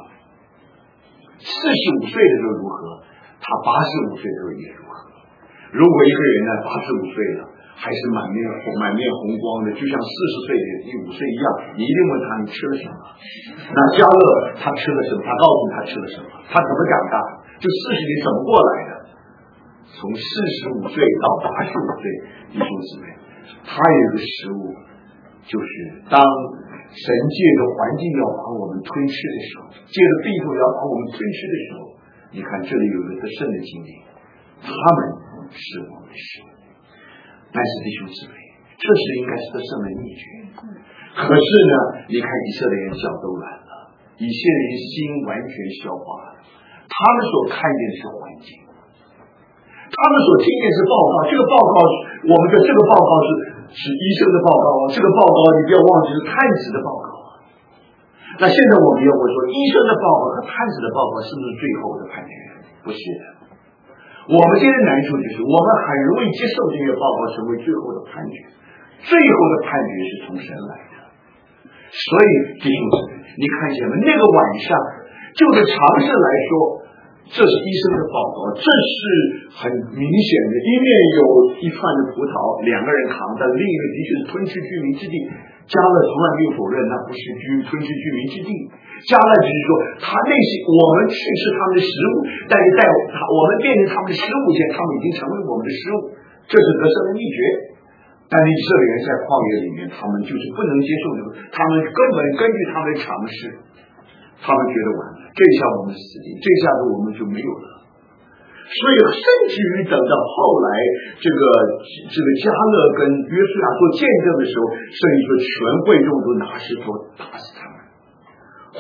45岁的时候如何，他85岁的时候也如何。如果一个人呢85岁了，还是满面红光的，就像40岁的5岁一样，你一定问他你吃了什么？那迦勒他吃了什么？他告诉他吃了什么？他怎么长大？就40年怎么过来的？从45岁到85岁，弟兄姊妹，他有一个食物，就是当神借着环境要把我们吞噬的时候，借着病痛要把我们吞噬的时候，你看这里有一个得胜的经历，他们是我们的食物。但是弟兄姊妹，这是应该是得胜的秘诀。可是呢，你看以色列人脚都软了，以色列人心完全消化了，他们所看见的是环境，他们所听见是报告，这个报告我们的这个报告是医生的报告啊，这个报告你不要忘记是探子的报告啊。那现在我们要问说，医生的报告和探子的报告是不是最后的判决？不是的。我们现在难处就是我们很容易接受这些报告成为最后的判决，最后的判决是从神来的。所以弟兄姊妹，你看见没？那个晚上就着常识来说，这是医生的报告，这是很明显的，一面有一串的葡萄，两个人扛的，另一个的确是吞噬居民之地。迦勒从来没有否认那不是吞噬居民之地，迦勒只是说他那些我们去吃他们的食物，但是在我们变成他们的食物前，他们已经成为我们的食物，这是得胜的秘诀。但是以色列人在旷野里面，他们就是不能接受这个，他们根本根据他们的常识，他们觉得完了，这下我们死定，这下子我们就没有了。所以甚至于等到后来这个迦勒跟约书亚做见证的时候，甚至说全会众都拿石头打死他们，或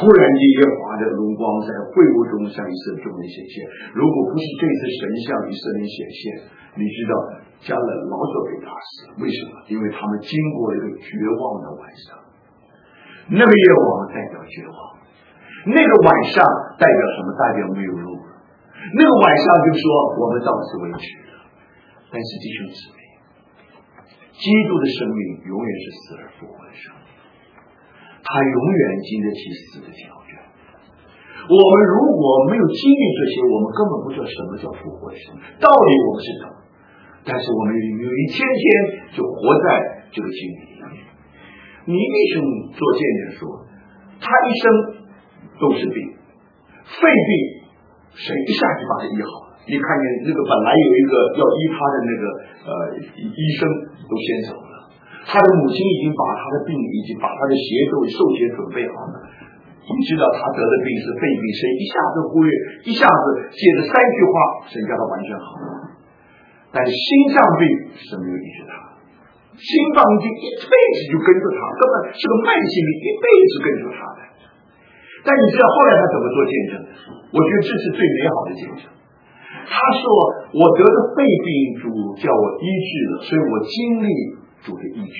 忽然间耶和华的荣光在会幕中向以色列众人显现。如果不是这次神向以色列显现，你知道加勒老早被打死。为什么？因为他们经过了一个绝望的晚上。那个夜晚代表绝望，那个晚上代表什么？代表没有路了。那个晚上就说我们到此为止了。但是弟兄姊妹，基督的生命永远是死而复活的生命，他永远经得起死的挑战。我们如果没有经历这些，我们根本不知道什么叫复活的生命。道理我们是懂，但是我们有一天天就活在这个经历里面。你弟兄做见证说，他一生都是病，肺病，神一下就把他医好了。你看见那个本来有一个要医他的那个医生都先走了，他的母亲已经把他的病，已经把他的血都受血准备好了。你知道他得的病是肺病，神一下子忽略，一下子借着3句话，神叫他完全好了。但是心脏病神没有医治他，心脏病一辈子就跟着他，根本是个慢性病，一辈子跟着他的。但你知道后来他怎么做见证？我觉得这是最美好的见证。他说我得的肺病主叫我医治了，所以我经历主的医治。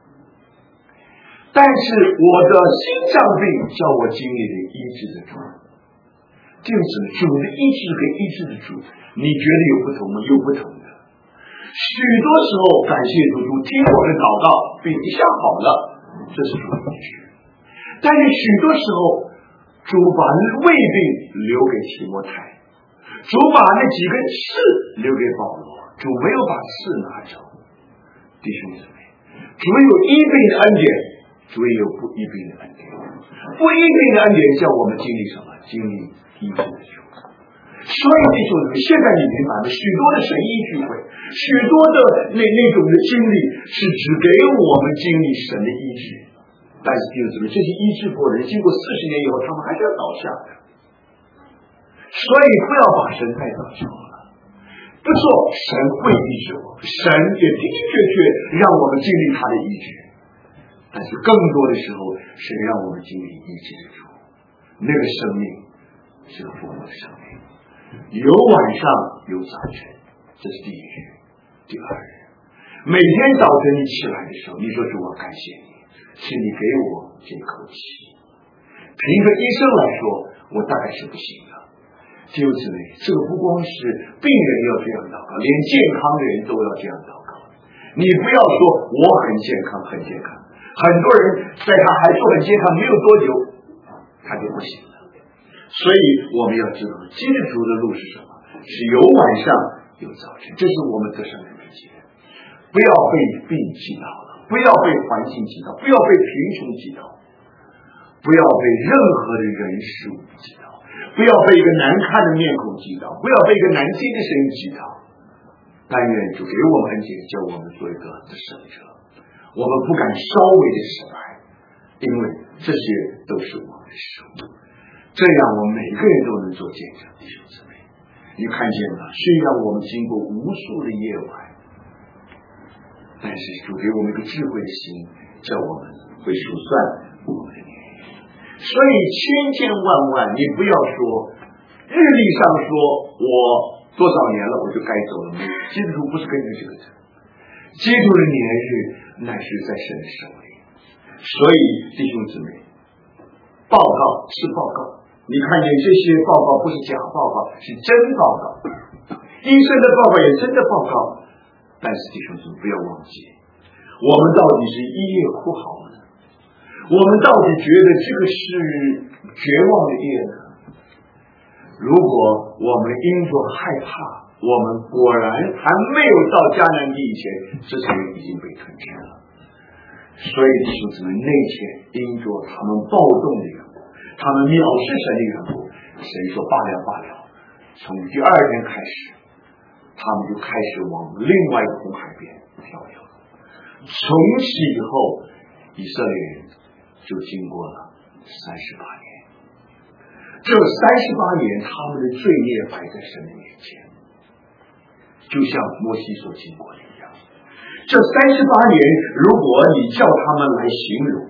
但是我的心脏病叫我经历了医治的主。这个是主的医治跟医治的主，你觉得有不同吗？有不同的。许多时候感谢主，主听我的祷告，病一下好了，这是主的医治。但是许多时候主把胃病留给提摩太，主把那几根刺留给保罗，主没有把刺拿走。弟兄姊妹，主有医病的恩典，主也有不医病的恩典。不医病的恩典叫我们经历什么？经历医治的主。所以弟兄姊妹，现在你明白吗？许多的神医聚会，许多的那种的经历是只给我们经历神的医治。但是弟兄姊妹，这些医治过的人经过40年以后，他们还是要倒下的。所以不要把神太早教了。不错，神会医治我，神也的的确确让我们经历他的医治。但是更多的时候，神让我们经历医治的主。那个生命是个复活的生命，有晚上有早晨，这是第一日。第二日，每天早晨你起来的时候，你说主，我感谢你，是你给我这口气。凭着医生来说，我大概是不行的。弟兄姊妹，这个不光是病人要这样祷告，连健康的人都要这样祷告。你不要说我很健康，很健康。很多人在他还说很健康没有多久，他就不行了。所以我们要知道，基督徒的路是什么？是有晚上有早晨，这是我们得胜的秘诀。不要被病击倒了，不要被环境击倒，不要被贫穷击倒，不要被任何的人事物击倒，不要被一个难看的面孔击倒，不要被一个难听的声音击倒。但愿主给我们恩典，叫我们做一个得胜者。我们不敢稍微的失败，因为这些都是我们的属。这样我们每个人都能做见证。弟兄姊妹，你看见了，虽然我们经过无数的夜晚，但是主给我们一个智慧的心，叫我们会数算我们的年日。所以千千万万，你不要说日历上说我多少年了我就该走了。基督徒不是根据这个的，基督的年日乃是在神的手里。所以弟兄姊妹，报告是报告，你看见这些报告不是假报告，是真报告。医生的报告也真的报告。但是弟兄姊妹不要忘记，我们到底是一夜哭嚎呢，我们到底觉得这个是绝望的夜呢？如果我们因着害怕，我们果然还没有到迦南地以前，这些人已经被吞吃了。所以弟兄姊妹，那天因着他们暴动的缘故，他们藐视神的缘故，神说罢了罢了。从第二天开始，他们就开始往另外一个红海边漂流。从此以后，以色列人就经过了38年。这38年，他们的罪孽摆在神的面前，就像摩西所经过的一样。这38年，如果你叫他们来形容，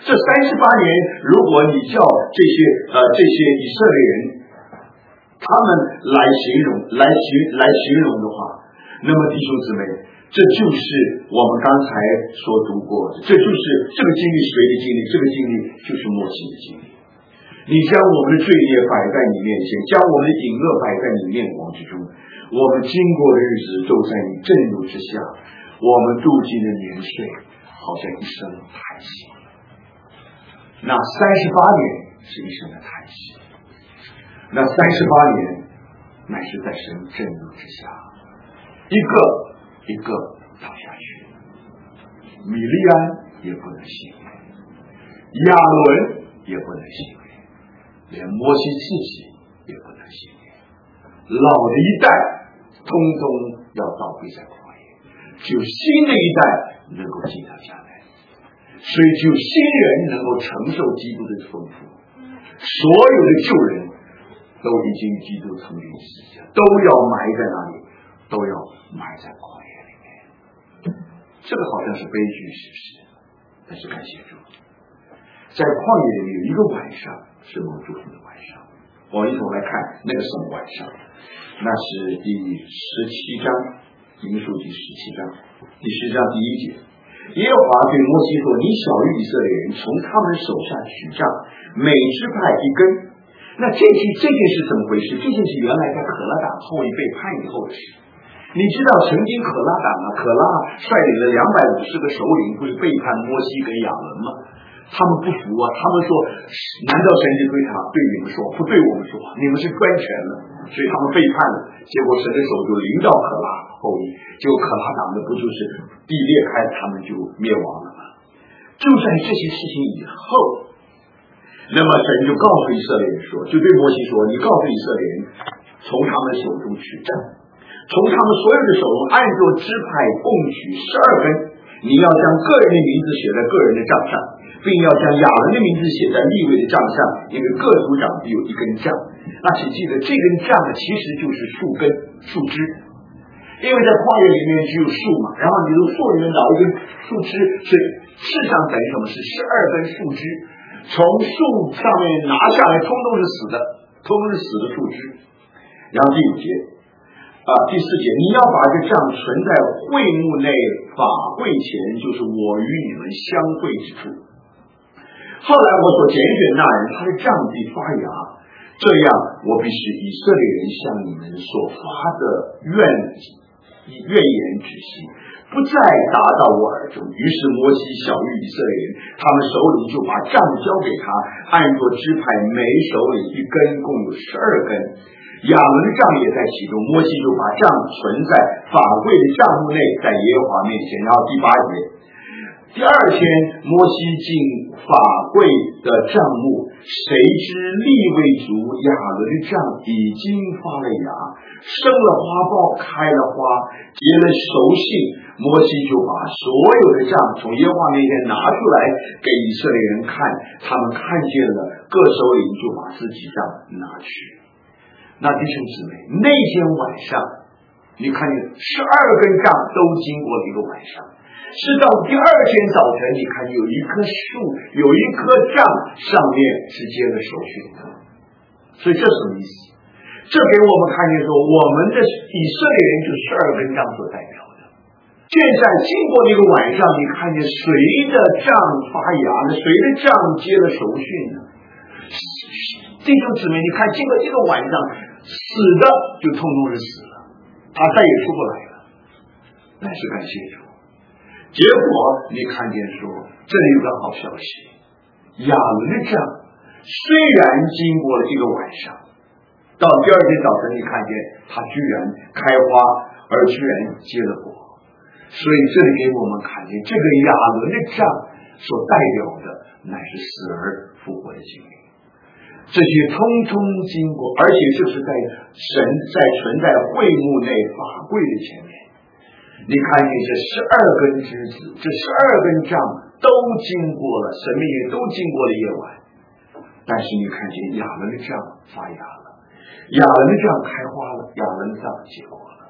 这38年，如果你叫这些以色列人，他们来形容的话，那么弟兄姊妹，这就是我们刚才所读过的，这就是这个经历谁的经历？这个经历就是摩西的经历。你将我们的罪孽摆在你面前，将我们的隐恶摆在你面光之中，我们经过的日子都在你震怒之下，我们度尽的年岁好像一声叹息。那38年是一声的叹息，那38年乃是在神震怒之下，一个一个倒下去。米利安也不能幸免，亚伦也不能幸免，连摩西自己也不能幸免。老的一代通通要倒闭在旷野，只有新的一代能够进到迦南，所以只有新人能够承受基督的丰富。所有的旧人都已经基督曾经死下，都要埋在哪里？都要埋在旷野里面。这个好像是悲剧，是不是？但是感谢主，在旷野里面有一个晚上是蒙祝福的晚上。我们一同来看那个什么晚上，那是第17章，民数记17章第10章第1节。耶和华对摩西说：“你晓谕以色列人，从他们手下取杖，每支派一根。”那这件事怎么回事？这件事原来在可拉党后裔背叛以后的事。你知道曾经可拉党可拉率领了250个首领，不是背叛摩西跟亚伦吗？他们不服啊，他们说：“难道神就对你们说，不对我们说？你们是专权的。”所以他们背叛了。结果神的手就临到可拉后裔，结果可拉党的不就是地裂开，他们就灭亡了吗？就在这些事情以后，那么神就告诉以色列人说，就对摩西说：“你告诉以色列人，从他们手中取杖，从他们所有的手中按照支派共取12根。你要将个人的名字写在个人的杖上，并要将亚伦的名字写在利未的杖上，因为各族长必有一根杖。那请记得，这根杖呢，其实就是树枝，因为在旷野里面只有树嘛，然后你从树里面找一根树枝，所以事实上等于什么？是12根树枝。”从树上面拿下来，通通是死的树枝。然后第5节第4节，你要把这杖存在会幕内法会前，就是我与你们相会之处。后来我所拣选那人，他的杖必发芽，这样我必使以色列人向你们所发的怨言止息，不再达到我耳中。于是摩西晓谕以色列人，他们首领就把杖交给他，按着支派每首领一根，共有12根。亚伦的杖也在其中，摩西就把杖存在法柜的帐幕内，在耶和华面前。然后第8节，第2天，摩西进法柜的帐幕，谁知利未族亚伦的杖已经发了芽，生了花苞，开了花，结了熟杏。摩西就把所有的杖从耶和华面前拿出来给以色列人看，他们看见了，各首领就把自己杖拿去。那弟兄姊妹，那天晚上你看见12根杖都经过了一个晚上，是到第2天早晨，你看有一棵树，有一棵杖上面是结了手训的。所以这什么意思？这给我们看见说，我们的以色列人就是12根杖所代表的。现在经过那个晚上，你看见谁的杖发芽呢？谁的杖结了手训呢？弟兄姊妹，你看经过这个晚上，死的就通通是死了，他再也出不来了。但是感谢主，结果你看见说，这里有个好消息，亚伦的杖虽然经过了这个晚上，到第2天早晨，你看见他居然开花，而居然结了果。所以这里给我们看见，这个亚伦的杖所代表的乃是死而复活的经历。这些通通经过，而且就是在神在存在会幕内法柜的前面。你看见这12根枝子，这12根杖都经过了神面前，都经过了夜晚。但是你看见亚伦的杖发芽了，亚伦的杖开花了，亚伦的杖结果了。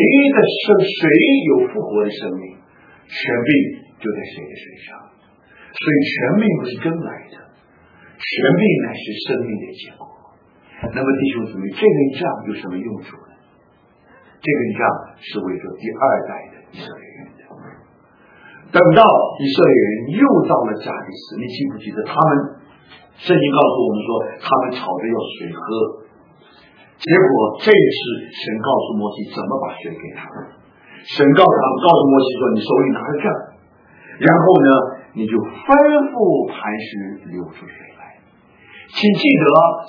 谁有复活的生命，权柄就在谁的身上。 所以权柄不是真来的，权柄乃是生命的结果。那么弟兄姊妹，这根杖有什么用处呢？这根杖是为着第二代的以色列人的。等到以色列人又到了加利斯，你记不记得他们圣经告诉我们说他们吵着要水喝，结果这次神告诉摩西怎么把水给他们。神告诉摩西说，你手里拿着杖，然后呢你就吩咐磐石流出水来。请记得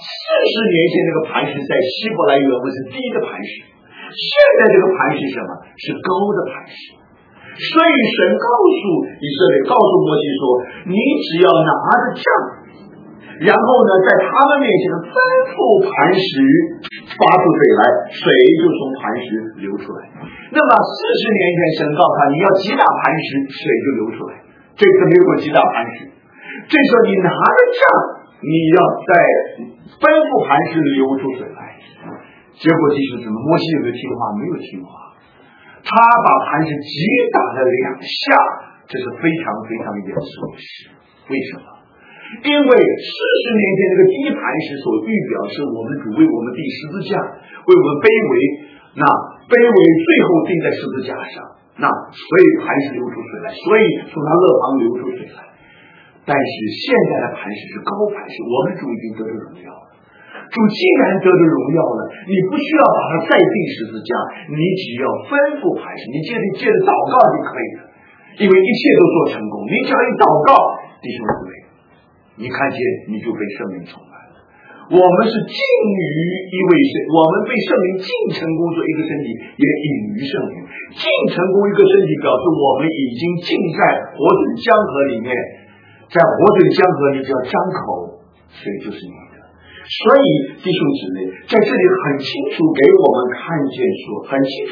40年前这个磐石在希伯来原文是低的磐石，现在这个磐石是什么？是高的磐石。所以神告诉以色列，告诉摩西说，你只要拿着杖，然后呢在他们面前吩咐磐石发出水来，水就从磐石流出来。那么40年前神告诉他，你要击打磐石，水就流出来。这次没有击打磐石，这时候你拿着杖，你要再吩咐磐石流出水来。结果弟兄姊妹，摩西有没有听话？没有听话，他把磐石击打了2下，这是非常非常严肃的事。为什么？因为40年前这个低磐石所预表是我们主为我们钉十字架，为我们卑微，那卑微最后钉在十字架上，那所以磐石流出水来，所以从他肋旁流出水来。但是现在的磐石是高磐石，我们主已经得着荣耀了。主既然得着荣耀了，你不需要把它再钉十字架，你只要吩咐磐石，你借着祷告就可以了，因为一切都做成功。你只要一祷告，弟兄姊妹，你看见你就被圣灵充满了。我们是浸于一位神，我们被圣灵浸成功做一个身体，也隐于圣灵。浸成功一个身体，表示我们已经浸在活水江河里面，在活水江河里只要张口，水就是你的。所以弟兄姊妹，在这里很清楚给我们看见说，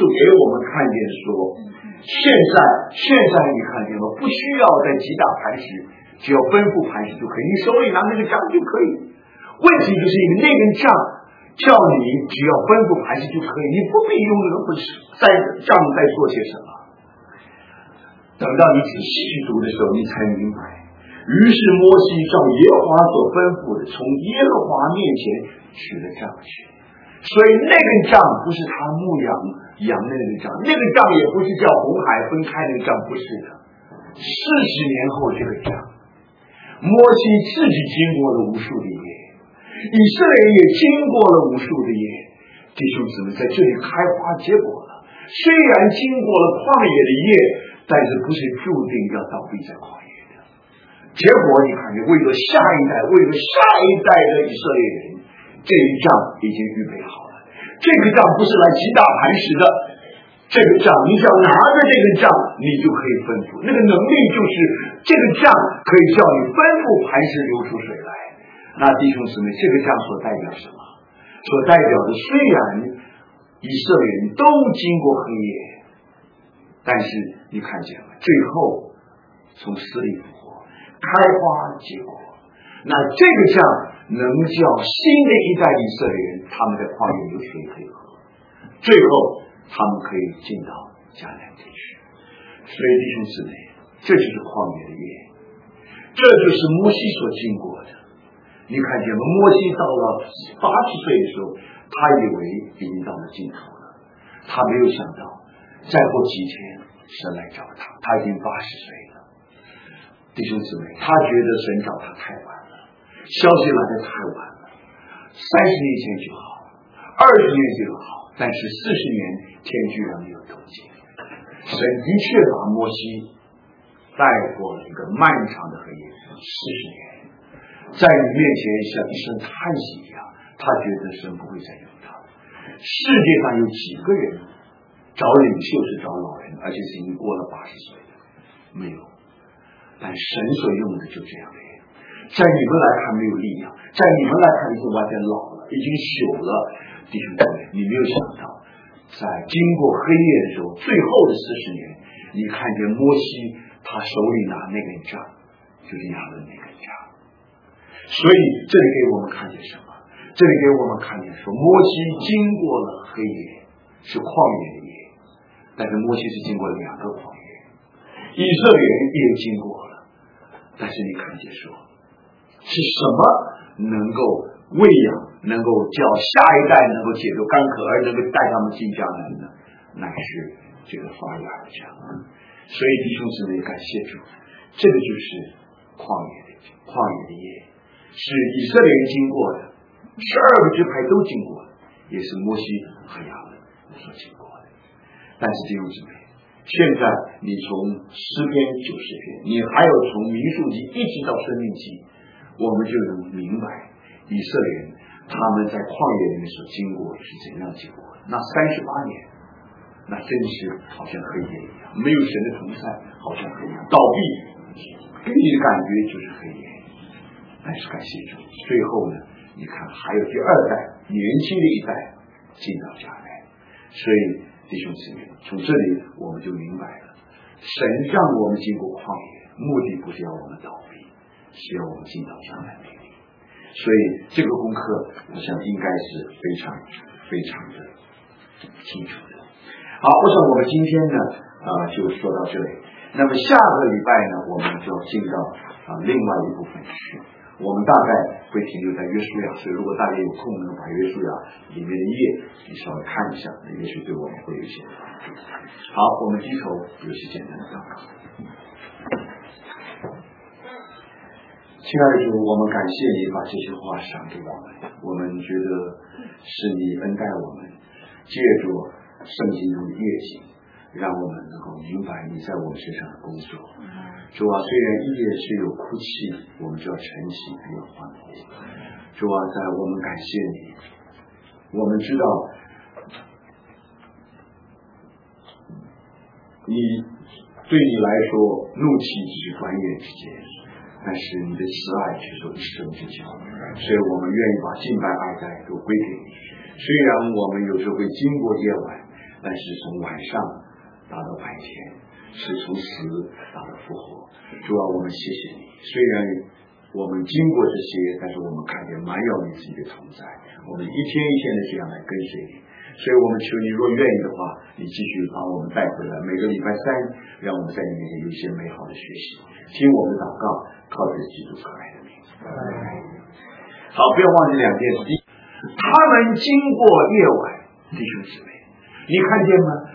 现在你看见了，不需要再击打磐石，只要吩咐磐石就可以，你手里拿那个杖就可以。问题就是因为那根杖叫你只要吩咐磐石就可以，你不必用那个杖再做些什么。等到你仔细去读的时候，你才明白。于是摩西照耶和华所吩咐的，从耶和华面前取了杖去。所以那根杖不是他牧羊的那个杖，那个杖也不是叫红海分开那个杖，不是的。40年后这个杖，摩西自己经过了无数的夜，以色列人也经过了无数的夜，弟兄姊妹在这里开花结果了。虽然经过了旷野的夜，但是不是注定要倒闭在旷野。结果你看见，为了下一代的以色列人，这一仗已经预备好了。这个仗不是来击打磐石的，这个仗你只要拿着这个仗，你就可以吩咐。那个能力就是这个仗可以叫你吩咐磐石流出水来。那弟兄姊妹，这个仗所代表什么？所代表的虽然以色列人都经过黑夜，但是你看见了，最后从死里复活，开花结果。那这个仗能叫新的一代以色列人，他们在旷野有水可以喝，最后他们可以进到迦南地区。所以弟兄姊妹，这就是旷野的夜，这就是摩西所经过的。你看见吗？摩西到了80岁的时候，他以为已经到了尽头了，他没有想到再过几天神来找他，他已经80岁了。弟兄姊妹，他觉得神找他太晚了，消息来的太晚了，30年前就好，20年就好，但是40年天居然没有动静。神的确把摩西带过了一个漫长的黑夜，40年，在你面前像一声叹息一样，他觉得神不会再用他。世界上有几个人找领袖是找老人，而且是已经过了80岁的，没有。但神所用的就这样的人，在你们来看没有力量，在你们来看已经完全老了，已经朽了。弟兄姊妹，你没有想到，在经过黑夜的时候，最后的40年，你看见摩西他手里拿那根杖，就是亚伦那根杖。所以这里给我们看见什么？这里给我们看见说，摩西经过了黑夜，是旷野的夜，但是摩西是经过2个旷野，以色列人也经过了。 但是你看见说，是什么能够喂养，能够叫下一代能够解除干渴，而能够带他们进迦南呢？乃是这个发芽的这样。所以弟兄姊妹，感谢主，这个就是旷野的夜，是以色列人经过的，12个支派都经过的，也是摩西和亚伦所经过的。但是弟兄姊妹，现在你从诗篇90篇，你还有从民数记一直到申命记，我们就能明白以色列人他们在旷野里面所经过是怎样经过的。那38年，那真是好像黑夜一样，没有神的同在，好像黑夜倒闭，给你的感觉就是黑夜。但是感谢主，最后呢，你看还有第二代年轻的一代进到迦南。所以弟兄姊妹，从这里我们就明白了，神让我们经过旷野，目的不是要我们倒闭，是要我们进到迦南地里。所以这个功课我想应该是非常的清楚的。好，我想我们今天呢就说到这里。那么下个礼拜呢，我们就要进到另外一部分去。我们大概会停留在约书亚，所以如果大家有空能把约书亚里面的页你稍微看一下，也许对我们会有一些帮助。好，我们低头有些简单的祷告。亲爱的主，我们感谢你把这些话赏给我们，我们觉得是你恩待我们，借着圣经中的业绩，让我们能够明白你在我们身上的工作。主啊，虽然一夜是有哭泣，我们就要晨起，还要欢呼。主啊，在我们感谢你，我们知道你对你来说怒气只是转眼之间，但是你的慈爱却说一生之久。所以我们愿意把敬拜爱戴都归给你。虽然我们有时候会经过夜晚，但是从晚上达到白天，是从死达到复活。主啊，我们谢谢你，虽然我们经过这些，但是我们看见满有你自己的同在，我们一天一天的这样来跟随你。所以我们求你若愿意的话，你继续把我们带回来，每个礼拜3让我们在你面前有一些美好的学习。听我们的祷告，靠着基督可爱的名。好，不要忘记2件事。他们经过夜晚，弟兄姊妹，你看见吗？